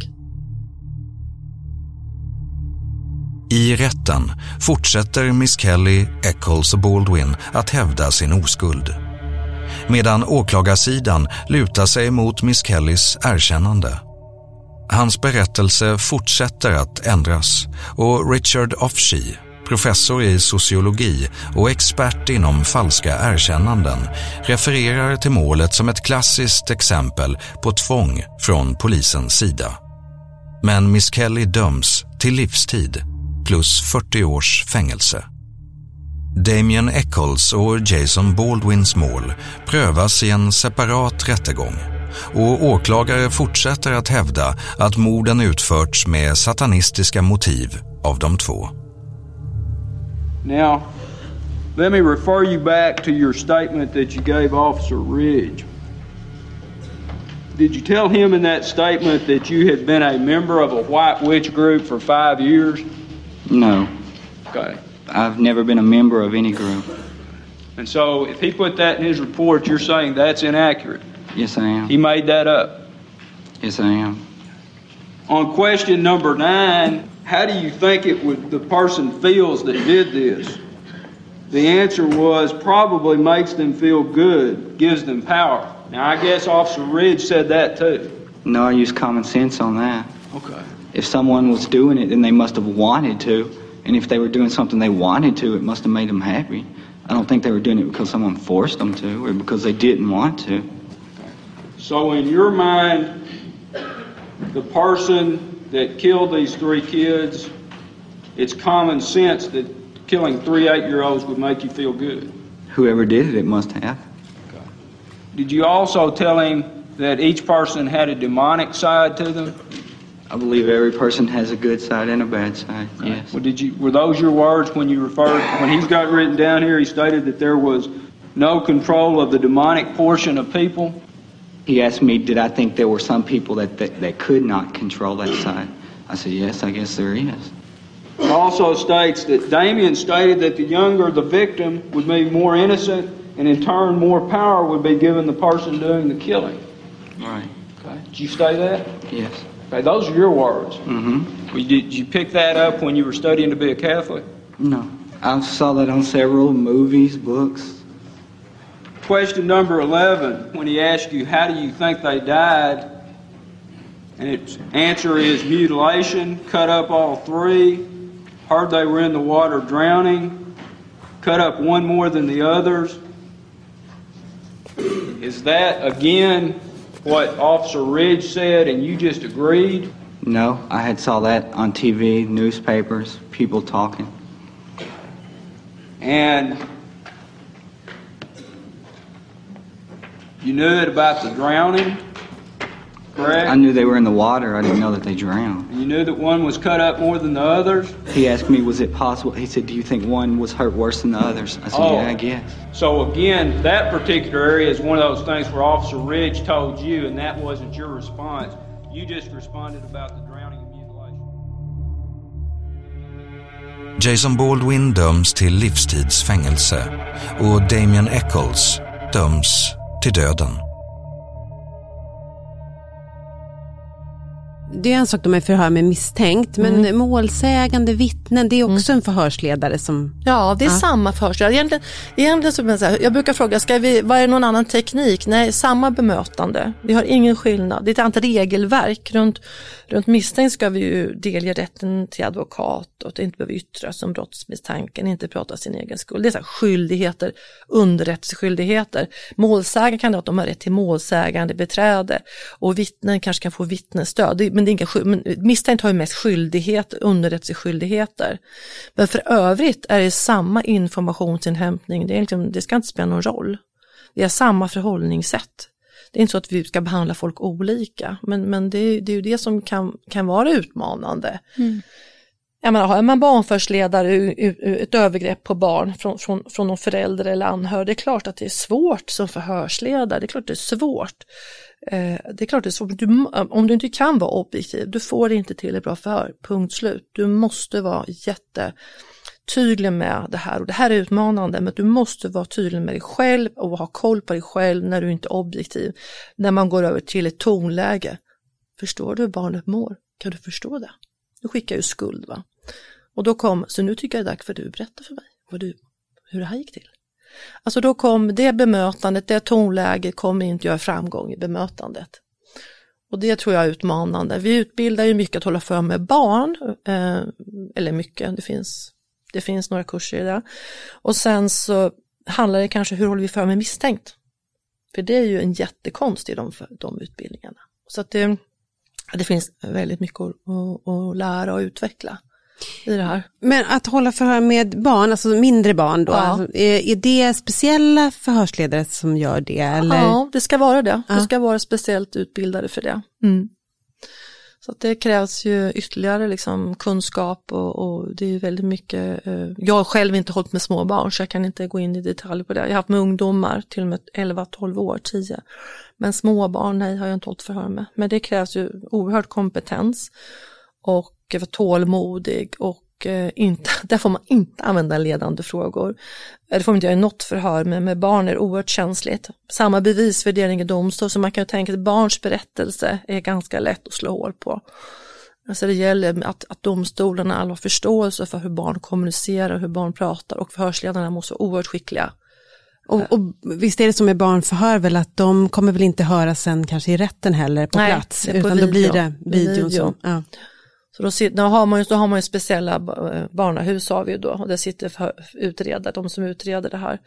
I rätten fortsätter Miss Kelly, Eccles och Baldwin att hävda sin oskuld. Medan åklagarsidan lutar sig mot Miss Kellys erkännande. Hans berättelse fortsätter att ändras, och Richard Offshee, professor i sociologi och expert inom falska erkännanden, refererar till målet som ett klassiskt exempel på tvång från polisens sida. Men Miss Kelly döms till livstid plus fyrtio års fängelse. Damien Eccles och Jason Baldwins mål prövas i en separat rättegång, och åklagare fortsätter att hävda att morden utförts med satanistiska motiv av de två. Now, let me refer you back to your statement that you gave Officer Ridge. Did you tell him in that statement that you had been a member of a white witch group for five years? No. Okay. I've never been a member of any group. And so if he put that in his report, you're saying that's inaccurate? Yes, I am. He made that up? Yes, I am. On question number nine, how do you think it would the person feels that did this? The answer was probably makes them feel good, gives them power. Now, I guess Officer Ridge said that too. No, I use common sense on that. Okay. If someone was doing it, then they must have wanted to. And if they were doing something they wanted to, it must have made them happy. I don't think they were doing it because someone forced them to, or because they didn't want to. So in your mind, the person that killed these three kids, it's common sense that killing three eight-year-olds would make you feel good? Whoever did it, it must have. Okay. Did you also tell him that each person had a demonic side to them? I believe every person has a good side and a bad side, yes. Well, did you, were those your words when you referred, when he's got written down here, he stated that there was no control of the demonic portion of people? He asked me, did I think there were some people that, that, that could not control that side? I said, yes, I guess there is. It also states that Damien stated that the younger the victim would be more innocent, and in turn more power would be given the person doing the killing. Right. Okay. Did you say that? Yes. Okay, those are your words. Mm-hmm. Well, did you pick that up when you were studying to be a Catholic? No. I saw that on several movies, books. Question number eleven, when he asked you, how do you think they died? And its answer is mutilation, cut up all three, heard they were in the water drowning, cut up one more than the others. Is that, again, what Officer Ridge said and you just agreed? No, I had saw that on T V, newspapers, people talking. And you knew it about the drowning, correct? I knew they were in the water. I didn't know that they drowned. And you knew that one was cut up more than the others? He asked me, was it possible? He said, do you think one was hurt worse than the others? I said, oh. yeah, I guess. So again, that particular area is one of those things where Officer Ridge told you, and that wasn't your response. You just responded about the drowning and mutilation. Jason Baldwin döms till livstidsfängelse och Damien Eccles döms till döden. Det är en sak de är förhör med misstänkt, men mm. målsägande, vittnen, det är också mm. en förhörsledare som... Ja, det är ja. samma förhörsledare. Egentligen, egentligen så, jag, jag brukar fråga, ska vi, vad är någon annan teknik? Nej, samma bemötande. Vi har ingen skillnad. Det är ett annat regelverk. Runt, runt misstänkt ska vi ju delge rätten till advokat och att inte behöva yttra som brottsmisstanken, inte prata sin egen skull. Det är så här skyldigheter, underrättelseskyldigheter. Målsägaren kan ha att de har rätt till målsägande beträde och vittnen kanske kan få vittnesstöd. Det, men det är inga skyld, men misstänkt har ju mest skyldighet, underrättelseskyldigheter. Men för övrigt är det samma informationsinhämtning. Det, är liksom, det ska inte spela någon roll. Det är samma förhållningssätt. Det är inte så att vi ska behandla folk olika. Men, men det, det är ju det som kan, kan vara utmanande. Mm. Jag menar, har man barnförhörsledare, ett övergrepp på barn från, från, från någon förälder eller anhörig, det är klart att det är svårt som förhörsledare, det är klart det är svårt. Eh, det är klart det är svårt, du, om du inte kan vara objektiv, du får det inte till ett bra förhör, punkt slut. Du måste vara jättetydlig med det här, och det här är utmanande, men du måste vara tydlig med dig själv och ha koll på dig själv när du inte är objektiv. När man går över till ett tonläge, förstår du hur barnet mår? Kan du förstå det? Du skickar ju skuld, va? Och då kom, så nu tycker jag det är dags för du berätta för mig vad du, hur det här gick till. Alltså då kom det bemötandet, det tonläget kommer inte göra framgång i bemötandet. Och det tror jag är utmanande. Vi utbildar ju mycket att hålla för med barn, eh, eller mycket, det finns, det finns några kurser i det. Och sen så handlar det kanske hur håller vi för med misstänkt. För det är ju en jättekonst i de, de utbildningarna. Så att det, det finns väldigt mycket att, att, att lära och utveckla i det här. Men att hålla förhör med barn, alltså mindre barn då, ja. alltså, är, är det speciella förhörsledare som gör det? Eller? Ja, det ska vara det. Ja. Det ska vara speciellt utbildade för det. Mm. Så att det krävs ju ytterligare liksom kunskap och, och det är väldigt mycket, eh, jag har själv inte hållit med små barn så jag kan inte gå in i detalj på det. Jag har haft med ungdomar till och med elva tolv år, tio. Men små barn, nej, har jag inte hållit förhör med. Men det krävs ju oerhörd kompetens och vara tålmodig och eh, inte, där får man inte använda ledande frågor. Det får man inte göra i något förhör med, med barn är oerhört känsligt. Samma bevisvärdering i domstol, så man kan ju tänka att barns berättelse är ganska lätt att slå hål på. Alltså det gäller att, att domstolarna alla har förståelse för hur barn kommunicerar, hur barn pratar, och förhörsledarna måste vara oerhört skickliga. Och, och visst är det som med barnförhör väl att de kommer väl inte höra sen kanske i rätten heller på Nej, plats, på utan video. då blir det videon video. som, ja. Så då, då, har man ju, då har man ju speciella barnahus har vi ju då, och där sitter för, utredare, de som utreder det här.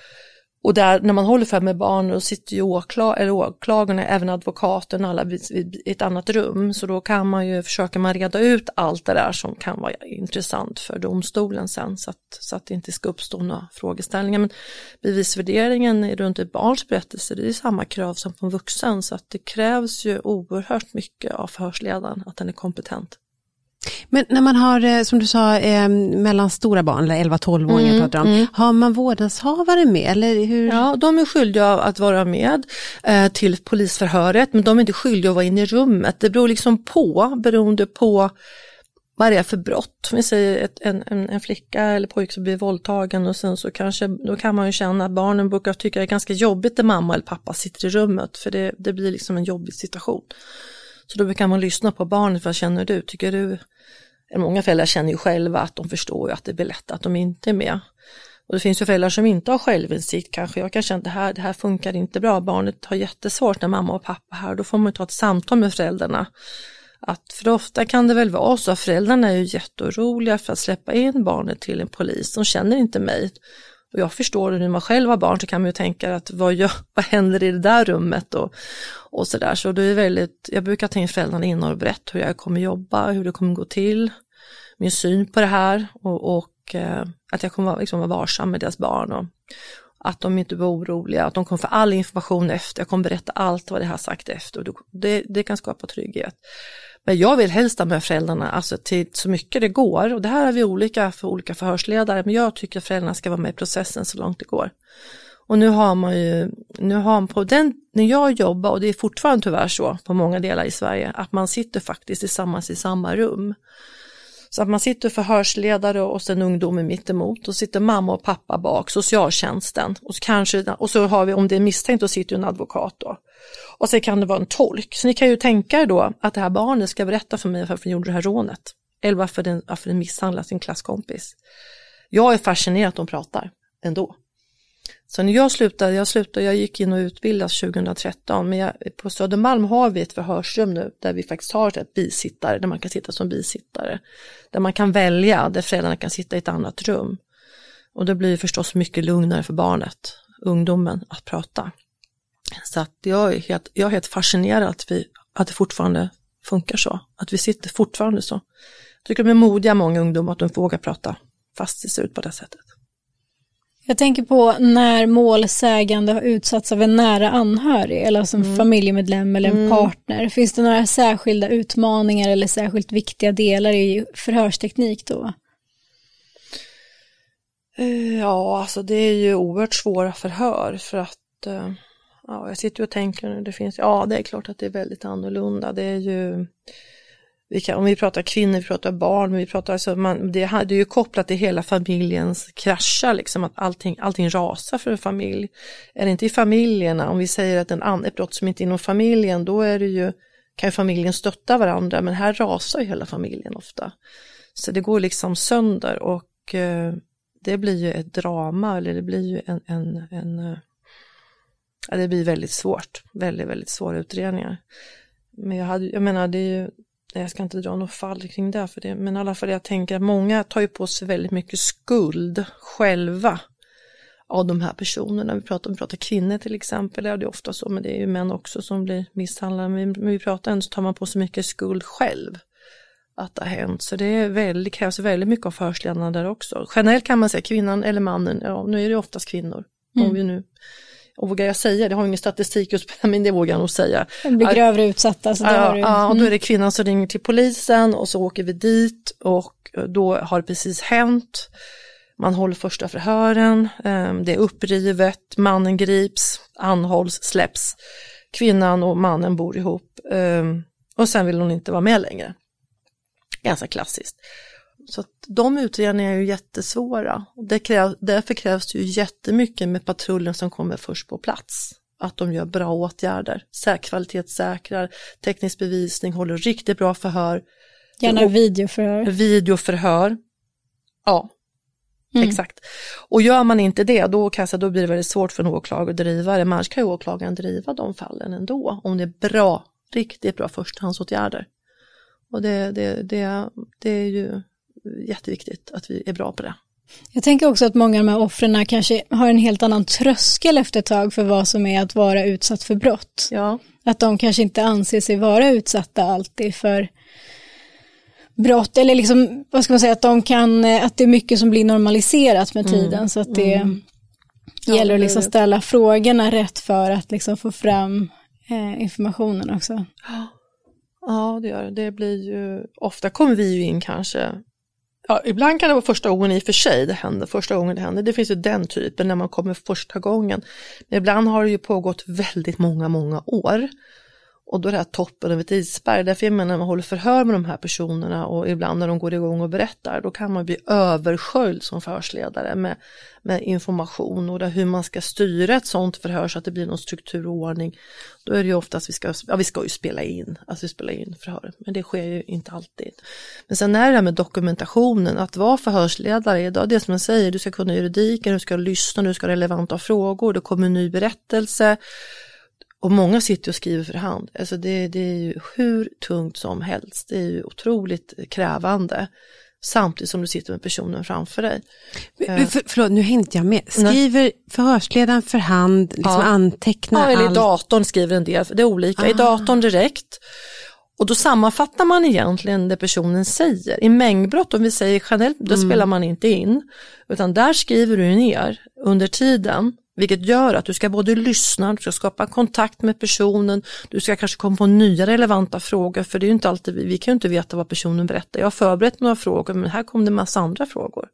Och där, när man håller för med barn, då sitter ju åklag, eller åklagarna, även advokaten, alla i ett annat rum. Så då kan man ju, försöka man reda ut allt det där som kan vara intressant för domstolen sen, så att, så att det inte ska uppstå några frågeställningar. Men bevisvärderingen runt ett barns berättelse, det är samma krav som på en vuxen, så att det krävs ju oerhört mycket av förhörsledaren, att den är kompetent. Men när man har, som du sa, eh, mellan stora barn, eller elva tolv-åringar mm, pratar om, mm. har man vårdnadshavare med? Eller hur? Ja, de är skyldiga att vara med eh, till polisförhöret, men de är inte skyldiga att vara inne i rummet. Det beror liksom på, beroende på vad det är för brott. Vi säger ett, en, en, en flicka eller pojke som blir våldtagen, och sen så kanske, då kan man ju känna att barnen brukar tycka det är ganska jobbigt att mamma eller pappa sitter i rummet, för det, det blir liksom en jobbig situation. Så då kan man lyssna på barnet, vad känner du? Tycker du? Många föräldrar känner ju själva att de förstår att det blir lätt att de inte är med. Och det finns ju föräldrar som inte har självinsikt kanske. Jag kan känna att det här, det här funkar inte bra. Barnet har jättesvårt när mamma och pappa är här. Då får man ju ta ett samtal med föräldrarna. Att för ofta kan det väl vara så att föräldrarna är ju jätteoroliga för att släppa in barnet till en polis. De känner inte mig. Och jag förstår det, när man själv har barn så kan man ju tänka att vad, gör, vad händer i det där rummet och, och sådär. Så det är väldigt, jag brukar ta in föräldrarna in och berätta hur jag kommer jobba, hur det kommer gå till, min syn på det här, och, och eh, att jag kommer liksom vara varsam med deras barn, och att de inte blir oroliga, att de kommer få all information efter, jag kommer berätta allt vad det har sagt efter, och det, det kan skapa trygghet. Men jag vill helst ha med föräldrarna alltså till så mycket det går, och det här är vi olika för olika förhörsledare, men jag tycker att föräldrarna ska vara med i processen så långt det går. Och nu har man ju, nu har man på den, när jag jobbar, och det är fortfarande tyvärr så på många delar i Sverige, att man sitter faktiskt tillsammans i samma rum. Så att man sitter förhörsledare och sen ungdomen mitt emot, och sitter mamma och pappa bak, socialtjänsten, och så, kanske, och så har vi, om det är misstänkt, då sitter en advokat då. Och så kan det vara en tolk. Så ni kan ju tänka er då att det här barnet ska berätta för mig varför den gjorde det här rånet. Eller varför den, varför den misshandlar sin klasskompis. Jag är fascinerad att de pratar ändå. Så när jag slutade, jag slutade, jag gick in och utbildades tjugohundratretton, men jag, på Södermalm har vi ett förhörsrum nu där vi faktiskt har ett bisittare, där man kan sitta som bisittare. Där man kan välja, där föräldrarna kan sitta i ett annat rum. Och det blir förstås mycket lugnare för barnet, ungdomen, att prata. Så att jag är helt, jag är helt fascinerad att, vi, att det fortfarande funkar så. Att vi sitter fortfarande så. Jag tycker de är modiga, många ungdomar, att de vågar prata fast det ser ut på det sättet. Jag tänker på när målsägande har utsatts av en nära anhörig eller som mm. familjemedlem eller en mm. partner. Finns det några särskilda utmaningar eller särskilt viktiga delar i förhörsteknik då? Ja, alltså det är ju oerhört svåra förhör för att ja, jag sitter och tänker nu, det finns, ja det är klart att det är väldigt annorlunda. Det är ju, vi kan, om vi pratar kvinnor, vi pratar barn, men vi pratar, alltså man, det, det är ju kopplat till hela familjens kraschar, liksom att allting, allting rasar för en familj. Är det inte i familjerna, om vi säger att en, ett brott som inte är inom familjen, då är det ju, kan ju familjen stötta varandra, men här rasar ju hela familjen ofta. Så det går liksom sönder och eh, det blir ju ett drama, eller det blir ju en, en, en ja, det blir väldigt svårt, väldigt, väldigt svåra utredningar. Men jag, hade, jag menar, det är ju, jag ska inte dra något fall kring det, för det, men i alla fall jag tänker att många tar ju på sig väldigt mycket skuld själva av de här personerna. Vi pratar, vi pratar kvinnor till exempel, det är det ofta så, men det är ju män också som blir misshandlade. Men vi pratar ändå så tar man på sig mycket skuld själv att det har hänt. Så det är väldigt, krävs väldigt mycket av förhörsledarna där också. Generellt kan man säga kvinnan eller mannen, ja nu är det oftast kvinnor. Mm. Om vi nu, och vågar jag säga, det har ingen statistik just på, men det vågar jag nog säga. Det blir grövre utsatta. Så ja, du... ja, och då är det kvinnan som ringer till polisen och så åker vi dit och då har det precis hänt. Man håller första förhören, det är upprivet, mannen grips, anhålls, släpps. Kvinnan och mannen bor ihop och sen vill hon inte vara med längre. Ganska klassiskt. Så att de utredningarna är ju jättesvåra. Det kräv, därför krävs det ju jättemycket med patrullen som kommer först på plats. Att de gör bra åtgärder. Säk, kvalitetssäkrar, teknisk bevisning, håller riktigt bra förhör. Gärna och, videoförhör. Videoförhör. Ja, mm. exakt. Och gör man inte det, då, kan jag säga, då blir det väldigt svårt för en åklagare att driva det. Man kan ju åklagaren driva de fallen ändå. Om det är bra, riktigt bra förstahandsåtgärder. Och det, det, det, det är ju jätteviktigt att vi är bra på det. Jag tänker också att många av de här offren kanske har en helt annan tröskel efter ett tag för vad som är att vara utsatt för brott. Ja. Att de kanske inte anser sig vara utsatta alltid för brott. Eller liksom, vad ska man säga, att de kan, att det är mycket som blir normaliserat med tiden. Mm. Så att det mm. gäller ja, att liksom ställa frågorna rätt för att liksom få fram eh, informationen också. Ja, det gör det. Det blir ju, ofta kommer vi ju in kanske, ja, ibland kan det vara första gången i och för sig det händer, första gången det händer, det finns ju den typen när man kommer första gången. Men ibland har det ju pågått väldigt många, många år. Och då är det här toppen av ett isberg. Därför jag menar, när man håller förhör med de här personerna och ibland när de går igång och berättar, då kan man bli översköljd som förhörsledare med, med information och där hur man ska styra ett sånt förhör så att det blir någon struktur och ordning. Då är det ju oftast vi ska, ja, vi ska ju spela in, alltså vi spelar in förhör, men det sker ju inte alltid. Men sen är det här med dokumentationen, att vara förhörsledare idag, det som jag säger, du ska kunna juridiken, du ska lyssna, du ska ha relevanta frågor, det kommer en ny berättelse. Och många sitter och skriver för hand. Alltså det, det är ju hur tungt som helst. Det är ju otroligt krävande. Samtidigt som du sitter med personen framför dig. Men, för, förlåt, nu hängde jag med. Skriver Nej. förhörsledaren för hand, liksom ja. antecknar ja, eller allt? i datorn skriver en del. Det är olika. Ah. I datorn direkt. Och då sammanfattar man egentligen det personen säger. I mängdbrott, om vi säger generellt, då mm. spelar man inte in. Utan där skriver du ner under tiden. Vilket gör att du ska både lyssna, du ska skapa kontakt med personen, du ska kanske komma på nya relevanta frågor, för det är ju inte alltid, vi kan ju inte veta vad personen berättar. Jag har förberett några frågor, men här kom det en massa andra frågor.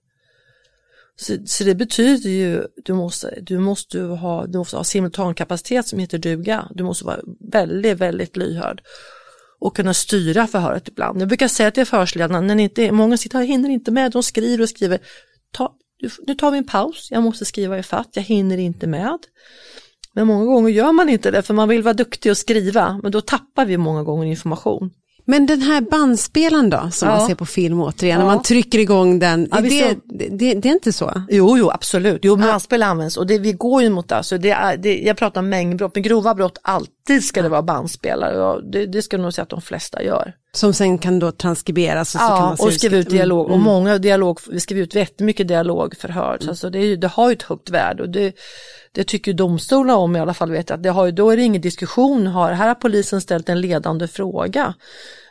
Så, så det betyder ju, du måste, du måste ha, du måste ha simultankapacitet som heter duga. Du måste vara väldigt, väldigt lyhörd och kunna styra förhöret ibland. Jag brukar säga till förhörsledarna, när ni inte, många sitter här, hinner inte med, de skriver och skriver, ta nu tar vi en paus, jag måste skriva i fatt, jag hinner inte med. Men många gånger gör man inte det, för man vill vara duktig och skriva, men då tappar vi många gånger information. Men den här bandspelaren då, som ja. man ser på film återigen, ja. när man trycker igång den, ja, det, det, det, det är inte så? Jo, jo, absolut. Jo, men ja. bandspel används, och det, vi går ju mot det. Så det är, det, jag pratar om mängdbrott, men grova brott, alltid ska det vara bandspelare. Och det, det ska nog säga att de flesta gör. Som sen kan då transkriberas och så ja, kan man se och skriva ut dialog. Mm. Och många dialog, vi skriver ut jättemycket dialogförhör. Mm. Så alltså det, är ju, det har ju ett högt värde, och det, det tycker domstolarna om i alla fall. Vet att det har ju, då är det ingen diskussion. Har, här har polisen ställt en ledande fråga.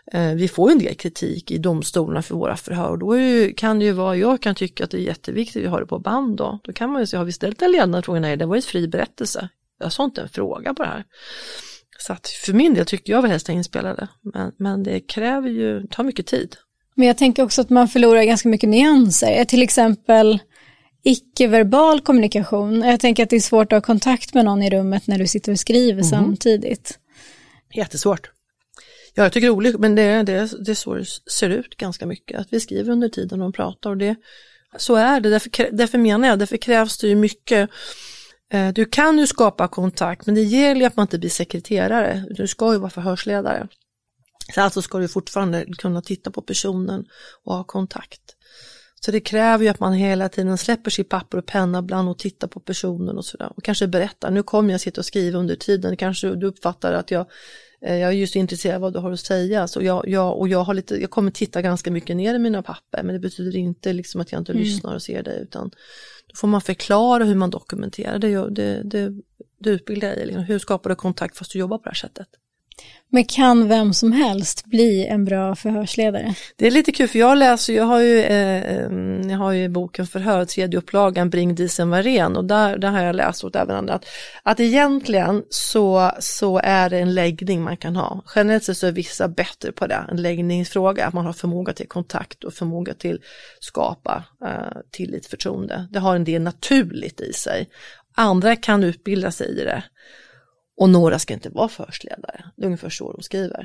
eh, vi får ju en del kritik i domstolarna för våra förhör, och då är ju, kan det ju vara, jag kan tycka att det är jätteviktigt att vi har det på band då. Då kan man ju säga, har vi ställt en ledande fråga? Nej, det var ju fri berättelse. Jag sa inte en fråga på det här. Så att för min del tycker jag väl helst inspelade, men, men det kräver ju, tar mycket tid. Men jag tänker också att man förlorar ganska mycket nyanser. Till exempel icke-verbal kommunikation. Jag tänker att det är svårt att ha kontakt med någon i rummet när du sitter och skriver mm. samtidigt. Jättesvårt. Ja, jag tycker det är roligt, men det, det, det är så det ser ut ganska mycket. Att vi skriver under tiden och pratar, och det, så är det. Därför, därför menar jag, därför krävs det ju mycket. Du kan ju skapa kontakt, men det gäller ju att man inte blir sekreterare. Du ska ju vara förhörsledare. Så alltså ska du fortfarande kunna titta på personen och ha kontakt. Så det kräver ju att man hela tiden släpper sig papper och penna ibland och tittar på personen och sådär. Och kanske berättar, nu kommer jag sitta och skriva under tiden. Kanske du uppfattar att jag, jag är just intresserad av vad du har att säga. Så jag, jag, och jag, har lite, jag kommer titta ganska mycket ner i mina papper. Men det betyder inte liksom att jag inte mm. lyssnar och ser dig, utan då får man förklara hur man dokumenterar det. Det, det, det utbildar dig. Liksom. Hur skapar du kontakt fast du jobbar på det här sättet? Men kan vem som helst bli en bra förhörsledare? Det är lite kul, för jag läser, jag har ju, eh, jag har ju boken Förhör, tredje upplagan, Bring disen var ren, och där, där har jag läst åt även annat. Att egentligen så, så är det en läggning man kan ha. Generellt så är vissa bättre på det, en läggningsfråga, att man har förmåga till kontakt och förmåga till skapa eh, tillit, förtroende. Det har en del naturligt i sig. Andra kan utbilda sig i det. Och några ska inte vara förhörsledare. Det är ungefär så de skriver.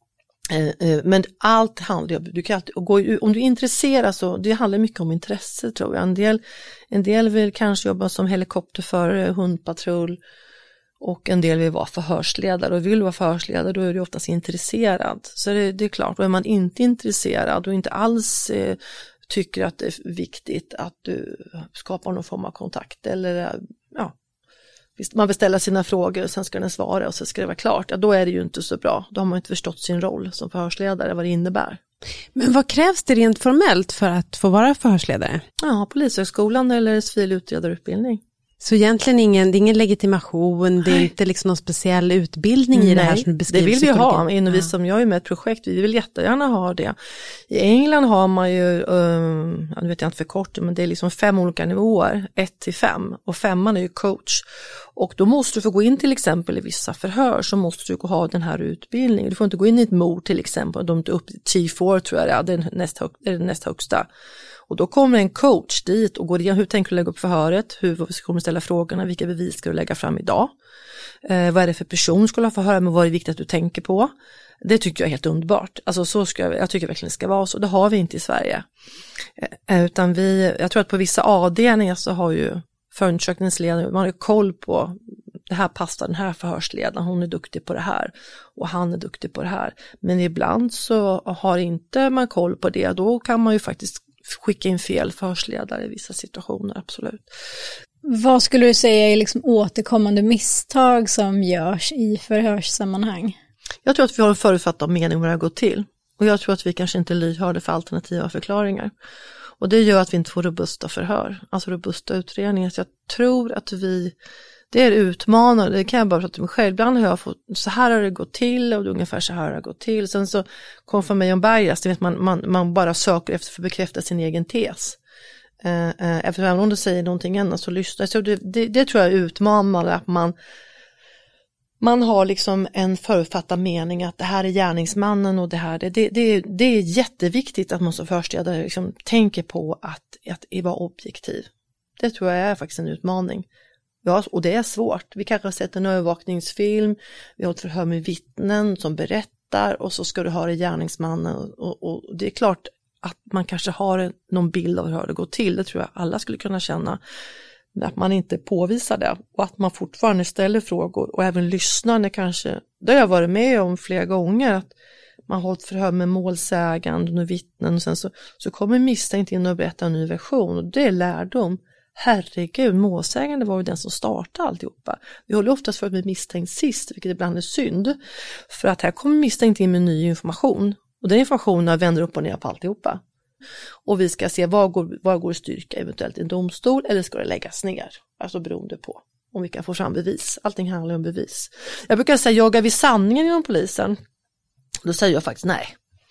Men allt handlar om, du kan alltid, och gå, om du är intresserad, så det handlar mycket om intresse, tror jag. En del, en del vill kanske jobba som helikopterförare, hundpatrull, och en del vill vara förhörsledare. Och vill du vara förhörsledare, då är du oftast intresserad. Så det, det är klart, och är man inte intresserad och inte alls eh, tycker att det är viktigt att du skapar någon form av kontakt, eller ja, man beställer sina frågor och sen ska den svara och så ska det vara klart. Ja, då är det ju inte så bra. Då har man inte förstått sin roll som förhörsledare, vad det innebär. Men vad krävs det rent formellt för att få vara förhörsledare? Ja, polishögskolan eller civil utredarutbildning. Så egentligen ingen, det är ingen legitimation, det är inte liksom någon speciell utbildning i Nej, det här som du beskriver. Det vill vi ha, innan vi som jag är med ett projekt, vi vill jättegärna ha det. I England har man ju, um, jag vet jag inte för kort, men det är liksom fem olika nivåer, ett till fem, och femman är ju coach. Och då måste du få gå in till exempel i vissa förhör, så måste du ha den här utbildningen. Du får inte gå in i ett mord till exempel, de är upp till T fyra tror jag det är, det är näst, hög, det är näst högsta. Och då kommer en coach dit och går igenom, hur tänker du lägga upp förhöret, hur kommer du ställa frågorna, vilka bevis ska du lägga fram idag, eh, vad är det för person ska du få höra, men vad är det viktigt att du tänker på. Det tycker jag är helt underbart. Alltså så ska jag, jag tycker verkligen det ska vara så. Det har vi inte i Sverige. Eh, utan vi, jag tror att på vissa avdelningar så har ju förundersökningsledare, man har koll på det här passar den här förhörsledaren, hon är duktig på det här och han är duktig på det här. Men ibland så har inte man koll på det, då kan man ju faktiskt skicka in fel förhörsledare i vissa situationer, absolut. Vad skulle du säga är liksom återkommande misstag som görs i förhörssammanhang? Jag tror att vi har en förutfattad mening vad det har gått till. Och jag tror att vi kanske inte är lyhörda för alternativa förklaringar. Och det gör att vi inte får robusta förhör, alltså robusta utredningar. Så jag tror att vi, det är utmanande, det kan jag bara prata med själv. Ibland har jag fått, så här har det gått till och ungefär så här har det gått till. Sen så kom för mig om bias, det vet man, man, man bara söker efter för att bekräfta sin egen tes. Eh, eh, även om du säger någonting annat så lyssnar. Så det, det, det tror jag är utmanande, att man Man har liksom en förutfattad mening att det här är gärningsmannen och det här, det, det, det, det är jätteviktigt att man som förhörsledare liksom tänker på att, att vara objektiv. Det tror jag är faktiskt en utmaning. Ja, och det är svårt. Vi kanske har sett en övervakningsfilm, vi har ett förhör med vittnen som berättar och så ska du höra gärningsmannen och, och, och det är klart att man kanske har en, någon bild av hur det går till. Det tror jag alla skulle kunna känna. Att man inte påvisar det och att man fortfarande ställer frågor och även lyssnar när kanske, det har jag varit med om flera gånger, att man har hållit förhör med målsägande och vittnen och sen så, så kommer misstänkt in och berättar en ny version och det är lärdom. Herregud, målsägande var ju den som startade alltihopa. Vi håller oftast för att bli misstänkt sist, vilket ibland är synd, för att här kommer misstänkt in med ny information och den informationen vänder upp och ner på alltihopa. Och vi ska se vad går, vad går styrka eventuellt i en domstol eller ska det läggas ner. Alltså beroende på om vi kan få fram bevis. Allting handlar om bevis. Jag brukar säga, jagar vi sanningen inom polisen? Då säger jag faktiskt nej.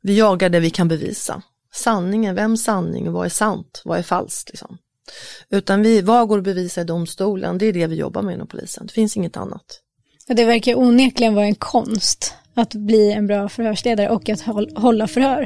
Vi jagar det vi kan bevisa. Sanningen, vem sanning, vad är sant, vad är falskt liksom. Utan vi, vad går att bevisa i domstolen, det är det vi jobbar med inom polisen. Det finns inget annat. Det verkar onekligen vara en konst att bli en bra förhörsledare och att hålla förhör.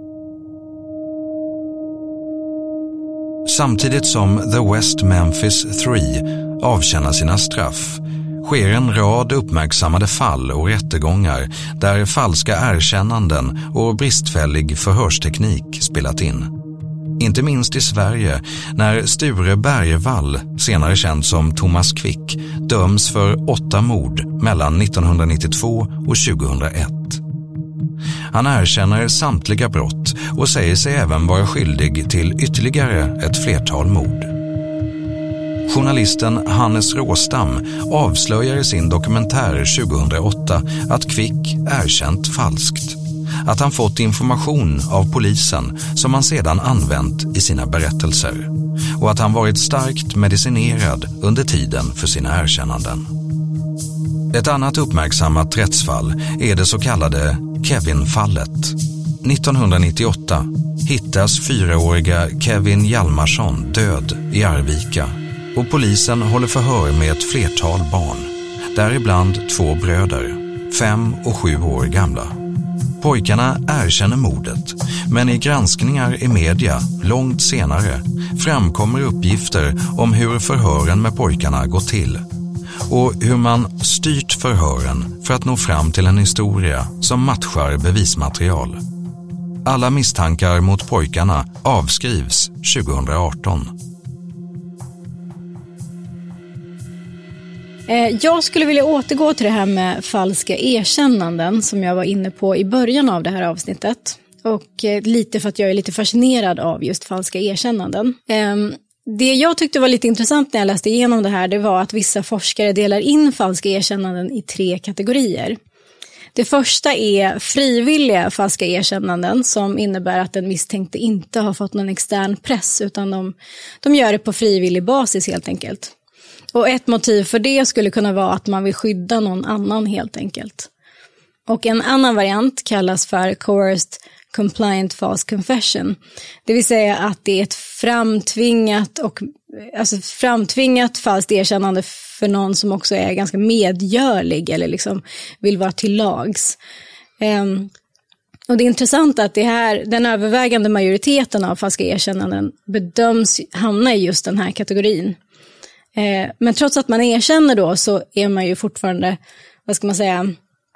Samtidigt som The West Memphis tre avtjänar sina straff sker en rad uppmärksammade fall och rättegångar där falska erkännanden och bristfällig förhörsteknik spelat in. Inte minst i Sverige när Sture Bergvall, senare känd som Thomas Quick, döms för åtta mord mellan nittonhundranittiotvå och tjugohundraett. Han erkänner samtliga brott och säger sig även vara skyldig till ytterligare ett flertal mord. Journalisten Hannes Råstam avslöjar i sin dokumentär tjugohundraåtta att Quick erkänt falskt. Att han fått information av polisen som han sedan använt i sina berättelser. Och att han varit starkt medicinerad under tiden för sina erkännanden. Ett annat uppmärksammat rättsfall är det så kallade Kevin-fallet. nittonhundranittioåtta hittas fyraåriga Kevin Hjalmarsson död i Arvika. Och polisen håller förhör med ett flertal barn. Däribland två bröder, fem och sju år gamla. Pojkarna erkänner mordet, men i granskningar i media långt senare framkommer uppgifter om hur förhören med pojkarna går till och hur man styrt förhören för att nå fram till en historia som matchar bevismaterial. Alla misstankar mot pojkarna avskrivs tjugohundraarton. Jag skulle vilja återgå till det här med falska erkännanden som jag var inne på i början av det här avsnittet. Och lite för att jag är lite fascinerad av just falska erkännanden. Det jag tyckte var lite intressant när jag läste igenom det här, det var att vissa forskare delar in falska erkännanden i tre kategorier. Det första är frivilliga falska erkännanden som innebär att den misstänkte inte har fått någon extern press utan de, de gör det på frivillig basis helt enkelt. Och ett motiv för det skulle kunna vara att man vill skydda någon annan helt enkelt. Och en annan variant kallas för coerced compliant false confession. Det vill säga att det är ett framtvingat och alltså framtvingat falskt erkännande för någon som också är ganska medgörlig eller liksom vill vara till lags. Um, och det är intressant att det här, den övervägande majoriteten av falska erkännanden bedöms hamna i just den här kategorin. Eh, men trots att man erkänner då så är man ju fortfarande, vad ska man säga,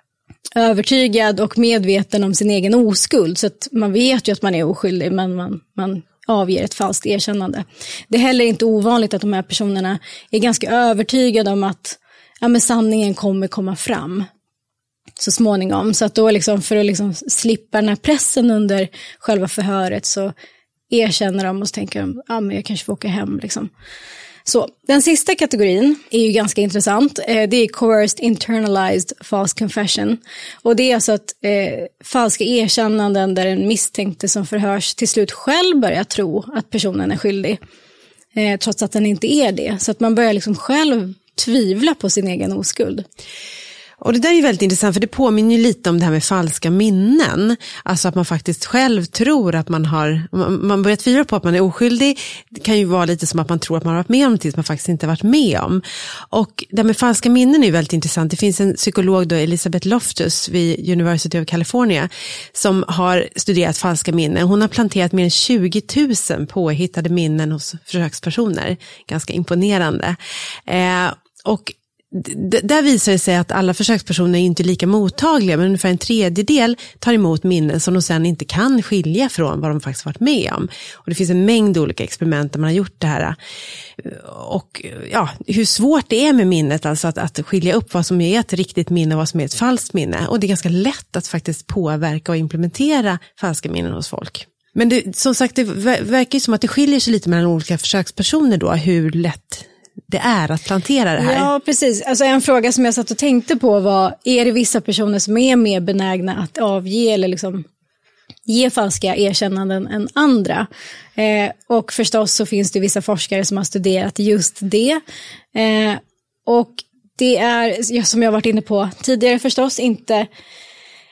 övertygad och medveten om sin egen oskuld. Så att man vet ju att man är oskyldig men man, man avger ett falskt erkännande. Det är heller inte ovanligt att de här personerna är ganska övertygade om att ja, men sanningen kommer komma fram så småningom. Så att då liksom, för att liksom slippa den här pressen under själva förhöret så erkänner de och så tänker de, ja men jag kanske får åka hem liksom. Så, den sista kategorin är ju ganska intressant. Det är coerced internalized false confession. Och det är alltså att eh, falska erkännanden där en misstänkte som förhörs till slut själv börjar tro att personen är skyldig. Eh, trots att den inte är det. Så att man börjar liksom själv tvivla på sin egen oskuld. Och det där är ju väldigt intressant för det påminner ju lite om det här med falska minnen. Alltså att man faktiskt själv tror att man har, man börjar tvivla på att man är oskyldig. Det kan ju vara lite som att man tror att man har varit med om något som man faktiskt inte har varit med om. Och det med falska minnen är ju väldigt intressant. Det finns en psykolog då, Elizabeth Loftus vid University of California som har studerat falska minnen. Hon har planterat mer än tjugo tusen påhittade minnen hos försökspersoner. Ganska imponerande. Eh, och D- där visar det sig att alla försökspersoner är inte lika mottagliga, men ungefär en tredjedel tar emot minnen som de sen inte kan skilja från vad de faktiskt varit med om. Och det finns en mängd olika experiment där man har gjort det här. Och ja, hur svårt det är med minnet, alltså att, att skilja upp vad som är ett riktigt minne och vad som är ett falskt minne. Och det är ganska lätt att faktiskt påverka och implementera falska minnen hos folk. Men det, som sagt, det verkar ju som att det skiljer sig lite mellan olika försökspersoner då, hur lätt det är att plantera det här. Ja, precis. Alltså en fråga som jag satt och tänkte på var, är det vissa personer som är mer benägna att avge eller liksom ge falska erkännanden än andra? Eh, och förstås så finns det vissa forskare som har studerat just det. Eh, och det är, som jag har varit inne på tidigare förstås, inte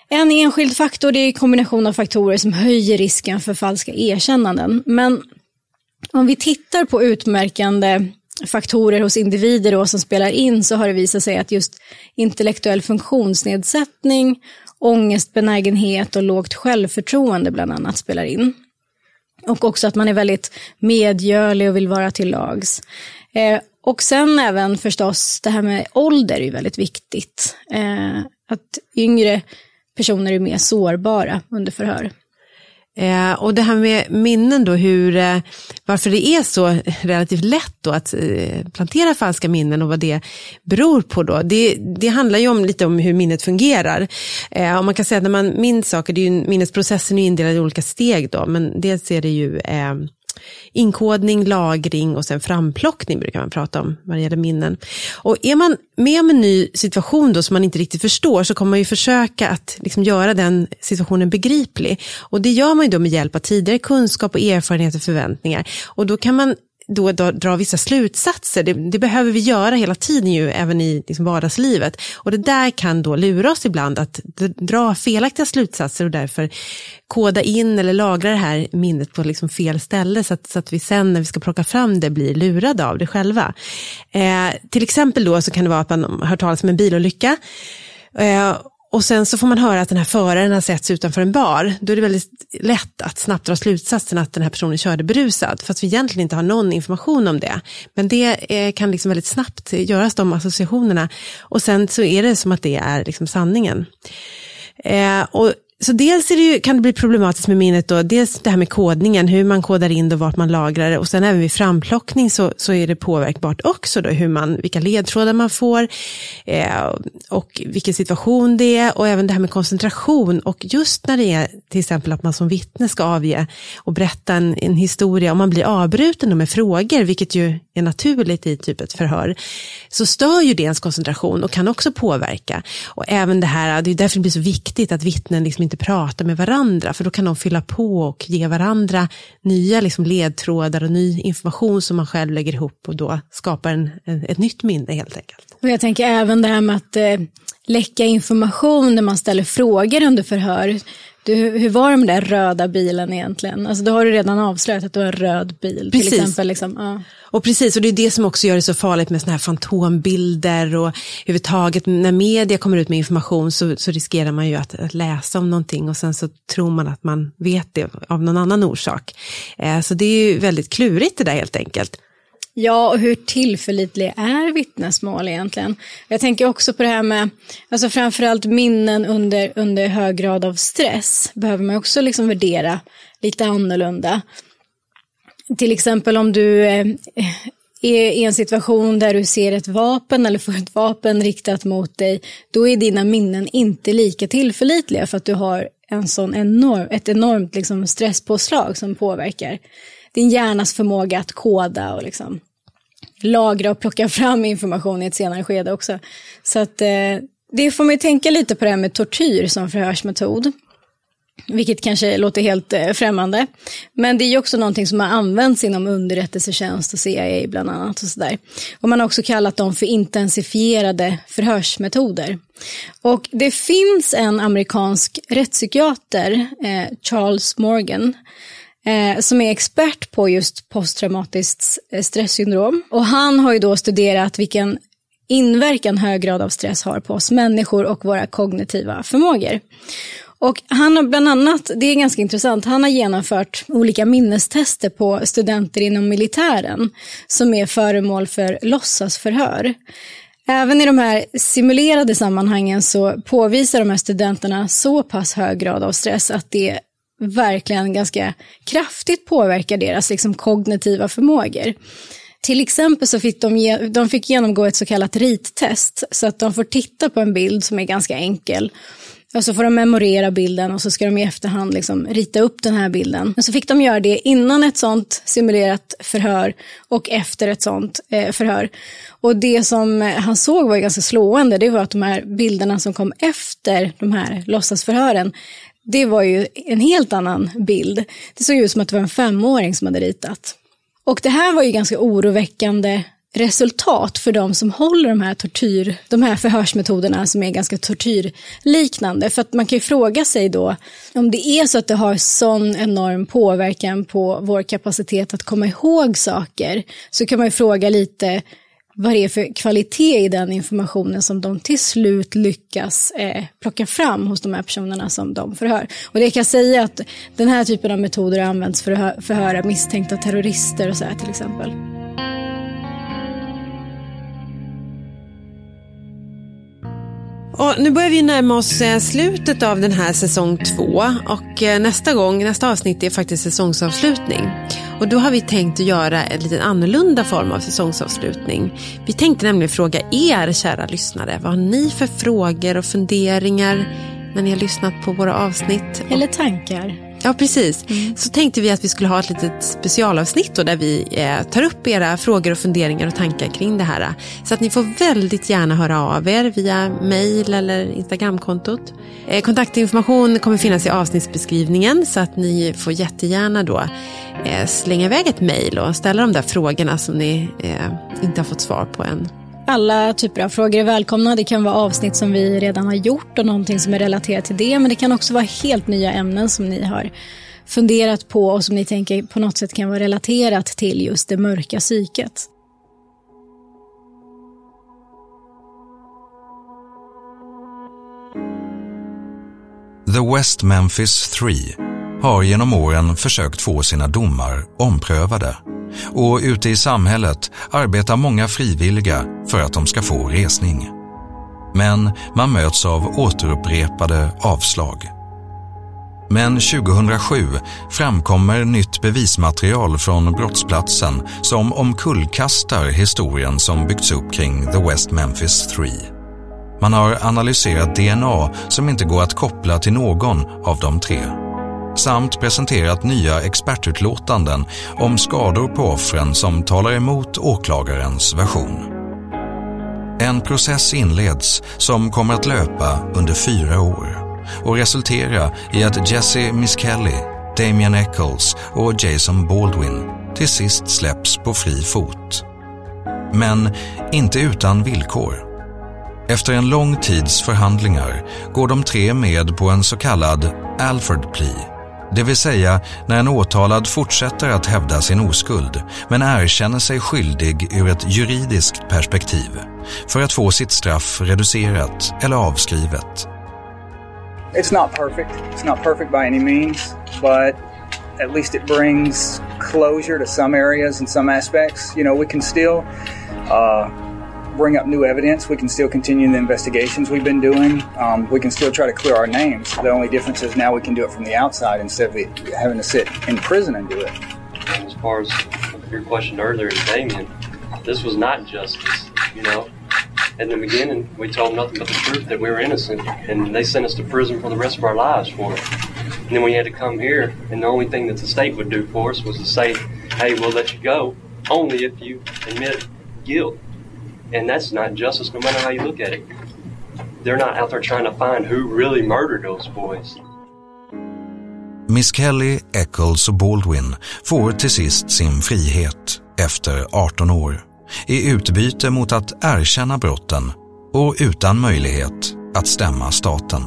En enskild faktor, det är en kombination av faktorer som höjer risken för falska erkännanden. Men om vi tittar på utmärkande faktorer hos individer då som spelar in, så har det visat sig att just intellektuell funktionsnedsättning, ångestbenägenhet och lågt självförtroende bland annat spelar in. Och också att man är väldigt medgörlig och vill vara till lags. Eh, och sen även förstås det här med ålder är ju väldigt viktigt. Eh, att yngre personer är mer sårbara under förhör. Eh, och det här med minnen då, hur, eh, varför det är så relativt lätt då att eh, plantera falska minnen och vad det beror på då. Det, det handlar ju om lite om hur minnet fungerar. Eh, och man kan säga att när man minns saker, det är ju, minnesprocessen är indelad i olika steg då, men dels är det ju eh, inkodning, lagring och sen framplockning brukar man prata om vad det gäller minnen. Och är man med om en ny situation då som man inte riktigt förstår, så kommer man ju försöka att liksom göra den situationen begriplig. Och det gör man ju då med hjälp av tidigare kunskap och erfarenhet och förväntningar. Och då kan man då, då dra vissa slutsatser. Det, det behöver vi göra hela tiden ju, även i liksom vardagslivet. Och det där kan då lura oss ibland att dra felaktiga slutsatser och därför koda in eller lagra det här minnet på liksom fel ställe så att, så att vi sen när vi ska plocka fram det blir lurade av det själva. Eh, till exempel då så kan det vara att man hör talas om en bilolycka. Eh, Och sen så får man höra att den här föraren har setts utanför en bar. Då är det väldigt lätt att snabbt dra slutsatsen att den här personen körde berusad. Fast vi egentligen inte har någon information om det. Men det är, kan liksom väldigt snabbt göras de associationerna. Och sen så är det som att det är liksom sanningen. Eh, och Så dels är det ju, kan det bli problematiskt med minnet då, dels det här med kodningen, hur man kodar in det och vart man lagrar det, och sen även vid framplockning så, så är det påverkbart också då, hur man, vilka ledtrådar man får eh, och vilken situation det är, och även det här med koncentration, och just när det är till exempel att man som vittne ska avge och berätta en, en historia, om man blir avbruten med frågor, vilket ju är naturligt i typ ett förhör, så stör ju det ens koncentration och kan också påverka. Och även det här, det är därför det blir så viktigt att vittnen liksom inte pratar med varandra, för då kan de fylla på och ge varandra nya liksom ledtrådar och ny information som man själv lägger ihop, och då skapar en, en, ett nytt minne helt enkelt. Och jag tänker även det här med att eh, läcka information när man ställer frågor under förhör. Du, hur var det med den där röda bilen egentligen? Alltså då har du redan avslöjat att du har en röd bil. Precis. Till exempel. Liksom, ja. Och precis, och det är det som också gör det så farligt med såna här fantombilder, och överhuvudtaget när media kommer ut med information så, så riskerar man ju att, att läsa om någonting, och sen så tror man att man vet det av någon annan orsak. Eh, så det är ju väldigt klurigt det där helt enkelt. Ja, och hur tillförlitliga är vittnesmål egentligen? Jag tänker också på det här med, alltså framförallt minnen under, under hög grad av stress behöver man också liksom värdera lite annorlunda. Till exempel om du eh, är i en situation där du ser ett vapen eller får ett vapen riktat mot dig, då är dina minnen inte lika tillförlitliga, för att du har en sån enorm, ett enormt liksom stresspåslag som påverkar din hjärnas förmåga att koda och liksom lagra och plocka fram information i ett senare skede också. Så att eh, det får man ju tänka lite på det här med tortyr som förhörsmetod. Vilket kanske låter helt eh, främmande. Men det är ju också någonting som har använts inom underrättelsetjänst och C I A bland annat och sådär. Och man har också kallat dem för intensifierade förhörsmetoder. Och det finns en amerikansk rättspsykiater, eh, Charles Morgan, Eh, som är expert på just posttraumatiskt stresssyndrom. Och han har ju då studerat vilken inverkan hög grad av stress har på oss människor och våra kognitiva förmågor. Och han har bland annat, det är ganska intressant, han har genomfört olika minnestester på studenter inom militären som är föremål för låtsasförhör. Även i de här simulerade sammanhangen så påvisar de här studenterna så pass hög grad av stress att det verkligen ganska kraftigt påverkar deras liksom kognitiva förmågor. Till exempel så fick de, ge, de fick genomgå ett så kallat rittest, så att de får titta på en bild som är ganska enkel. Och så får de memorera bilden, och så ska de i efterhand liksom rita upp den här bilden. Men så fick de göra det innan ett sånt simulerat förhör och efter ett sånt eh, förhör. Och det som han såg var ganska slående, det var att de här bilderna som kom efter de här låtsasförhören, det var ju en helt annan bild. Det såg ut som att det var en femåring som hade ritat. Och det här var ju ganska oroväckande resultat för de som håller de här tortyr, de här förhörsmetoderna som är ganska tortyrliknande. För att man kan ju fråga sig då, om det är så att det har sån enorm påverkan på vår kapacitet att komma ihåg saker, så kan man ju fråga lite vad det är för kvalitet i den informationen som de till slut lyckas eh, plocka fram hos de här personerna som de förhör. Och det kan säga att den här typen av metoder används för att förhöra misstänkta terrorister och så här till exempel. Och nu börjar vi närma oss slutet av den här säsong två, och nästa gång, nästa avsnitt är faktiskt säsongsavslutning. Och då har vi tänkt att göra en lite annorlunda form av säsongsavslutning. Vi tänkte nämligen fråga er, kära lyssnare, vad har ni för frågor och funderingar när ni har lyssnat på våra avsnitt? Eller tankar. Ja, precis. Mm. Så tänkte vi att vi skulle ha ett litet specialavsnitt då, där vi eh, tar upp era frågor och funderingar och tankar kring det här. Så att ni får väldigt gärna höra av er via mejl eller Instagramkontot. Eh, kontaktinformation kommer finnas i avsnittsbeskrivningen, så att ni får jättegärna då eh, slänga iväg ett mejl och ställa de där frågorna som ni eh, inte har fått svar på än. Alla typer av frågor är välkomna. Det kan vara avsnitt som vi redan har gjort och någonting som är relaterat till det. Men det kan också vara helt nya ämnen som ni har funderat på och som ni tänker på något sätt kan vara relaterat till just det mörka psyket. The West Memphis Three har genom åren försökt få sina domar omprövade. Och ute i samhället arbetar många frivilliga för att de ska få resning. Men man möts av återupprepade avslag. Men tjugohundrasju framkommer nytt bevismaterial från brottsplatsen som omkullkastar historien som byggts upp kring The West Memphis Three. Man har analyserat D N A som inte går att koppla till någon av de tre. Samt presenterat nya expertutlåtanden om skador på offren som talar emot åklagarens version. En process inleds som kommer att löpa under fyra år och resultera i att Jesse Miskelly, Damien Echols och Jason Baldwin till sist släpps på fri fot. Men inte utan villkor. Efter en lång tids förhandlingar går de tre med på en så kallad Alford plea. Det vill säga när en åtalad fortsätter att hävda sin oskuld men erkänner sig skyldig ur ett juridiskt perspektiv för att få sitt straff reducerat eller avskrivet. It's not perfect. It's not perfect by any means, but at least it brings closure to some areas and some aspects. You know, we can still uh, bring up new evidence. We can still continue the investigations we've been doing. Um, we can still try to clear our names. The only difference is now we can do it from the outside instead of having to sit in prison and do it. As far as your question earlier to Damien, this was not justice, you know. In the beginning, we told nothing but the truth that we were innocent, and they sent us to prison for the rest of our lives for it. And then we had to come here, and the only thing that the state would do for us was to say, hey, we'll let you go, only if you admit guilt. And that's not justice no matter how you look at it. They're not out there trying to find who really murdered those boys. Miskelly, Echols och Baldwin får till sist sin frihet efter arton år i utbyte mot att erkänna brotten och utan möjlighet att stämma staten.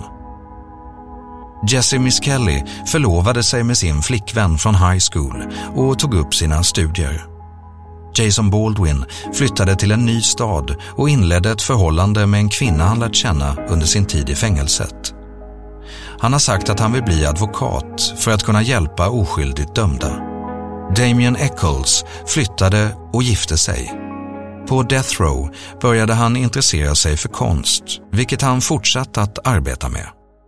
Jesse Miskelly förlovade sig med sin flickvän från high school och tog upp sina studier. Jason Baldwin flyttade till en ny stad och inledde ett förhållande med en kvinna han lärt känna under sin tid i fängelset. Han har sagt att han vill bli advokat för att kunna hjälpa oskyldigt dömda. Damien Echols flyttade och gifte sig. På Death Row började han intressera sig för konst, vilket han fortsatte att arbeta med.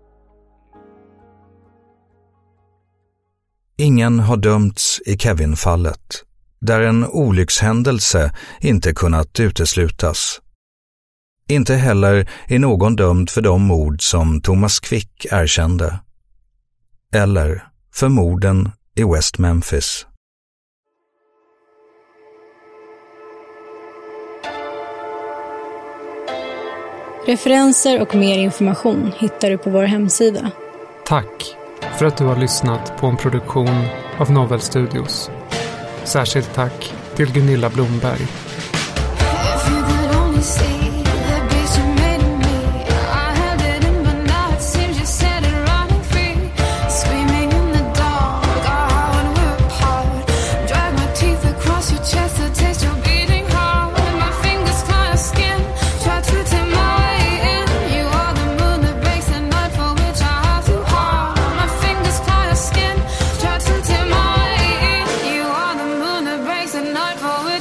Ingen har dömts i Kevin-fallet, där en olyckshändelse inte kunnat uteslutas. Inte heller är någon dömd för de mord som Thomas Quick erkände. Eller för morden i West Memphis. Referenser och mer information hittar du på vår hemsida. Tack för att du har lyssnat på en produktion av Novel Studios. Särskilt tack till Gunilla Blomberg.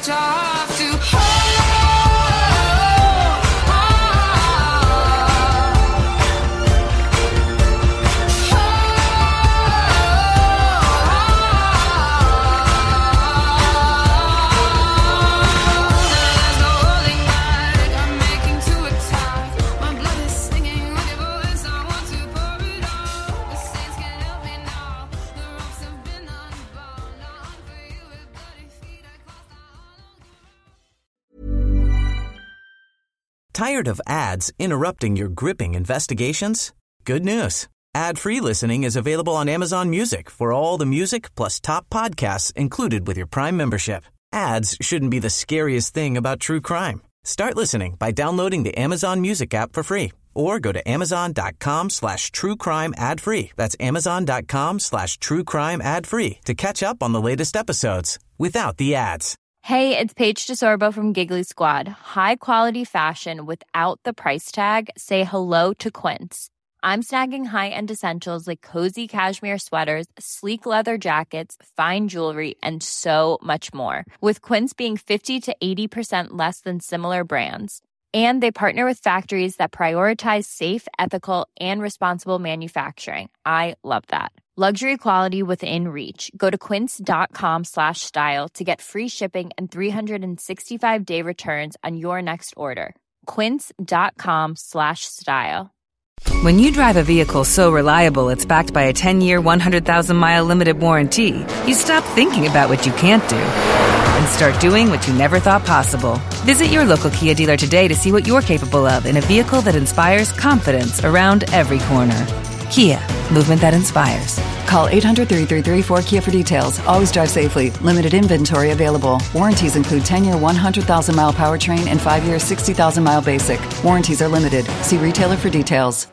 which I have to hold. Tired of ads interrupting your gripping investigations? Good news. Ad-free listening is available on Amazon Music for all the music plus top podcasts included with your Prime membership. Ads shouldn't be the scariest thing about true crime. Start listening by downloading the Amazon Music app for free or go to amazon.com slash true crime ad free. That's amazon.com slash true crime ad free to catch up on the latest episodes without the ads. Hey, it's Paige DeSorbo from Giggly Squad. High quality fashion without the price tag. Say hello to Quince. I'm snagging high-end essentials like cozy cashmere sweaters, sleek leather jackets, fine jewelry, and so much more. With Quince being fifty to eighty percent less than similar brands. And they partner with factories that prioritize safe, ethical, and responsible manufacturing. I love that. Luxury quality within reach. Go to quince.com slash style to get free shipping and three sixty-five day returns on your next order. Quince.com slash style. When you drive a vehicle so reliable it's backed by a ten-year, one hundred thousand mile limited warranty, you stop thinking about what you can't do and start doing what you never thought possible. Visit your local Kia dealer today to see what you're capable of in a vehicle that inspires confidence around every corner. Kia, movement that inspires. Call eight hundred, three three three, four K I A for details. Always drive safely. Limited inventory available. Warranties include ten-year, one hundred thousand mile powertrain and five-year, sixty thousand mile basic. Warranties are limited. See retailer for details.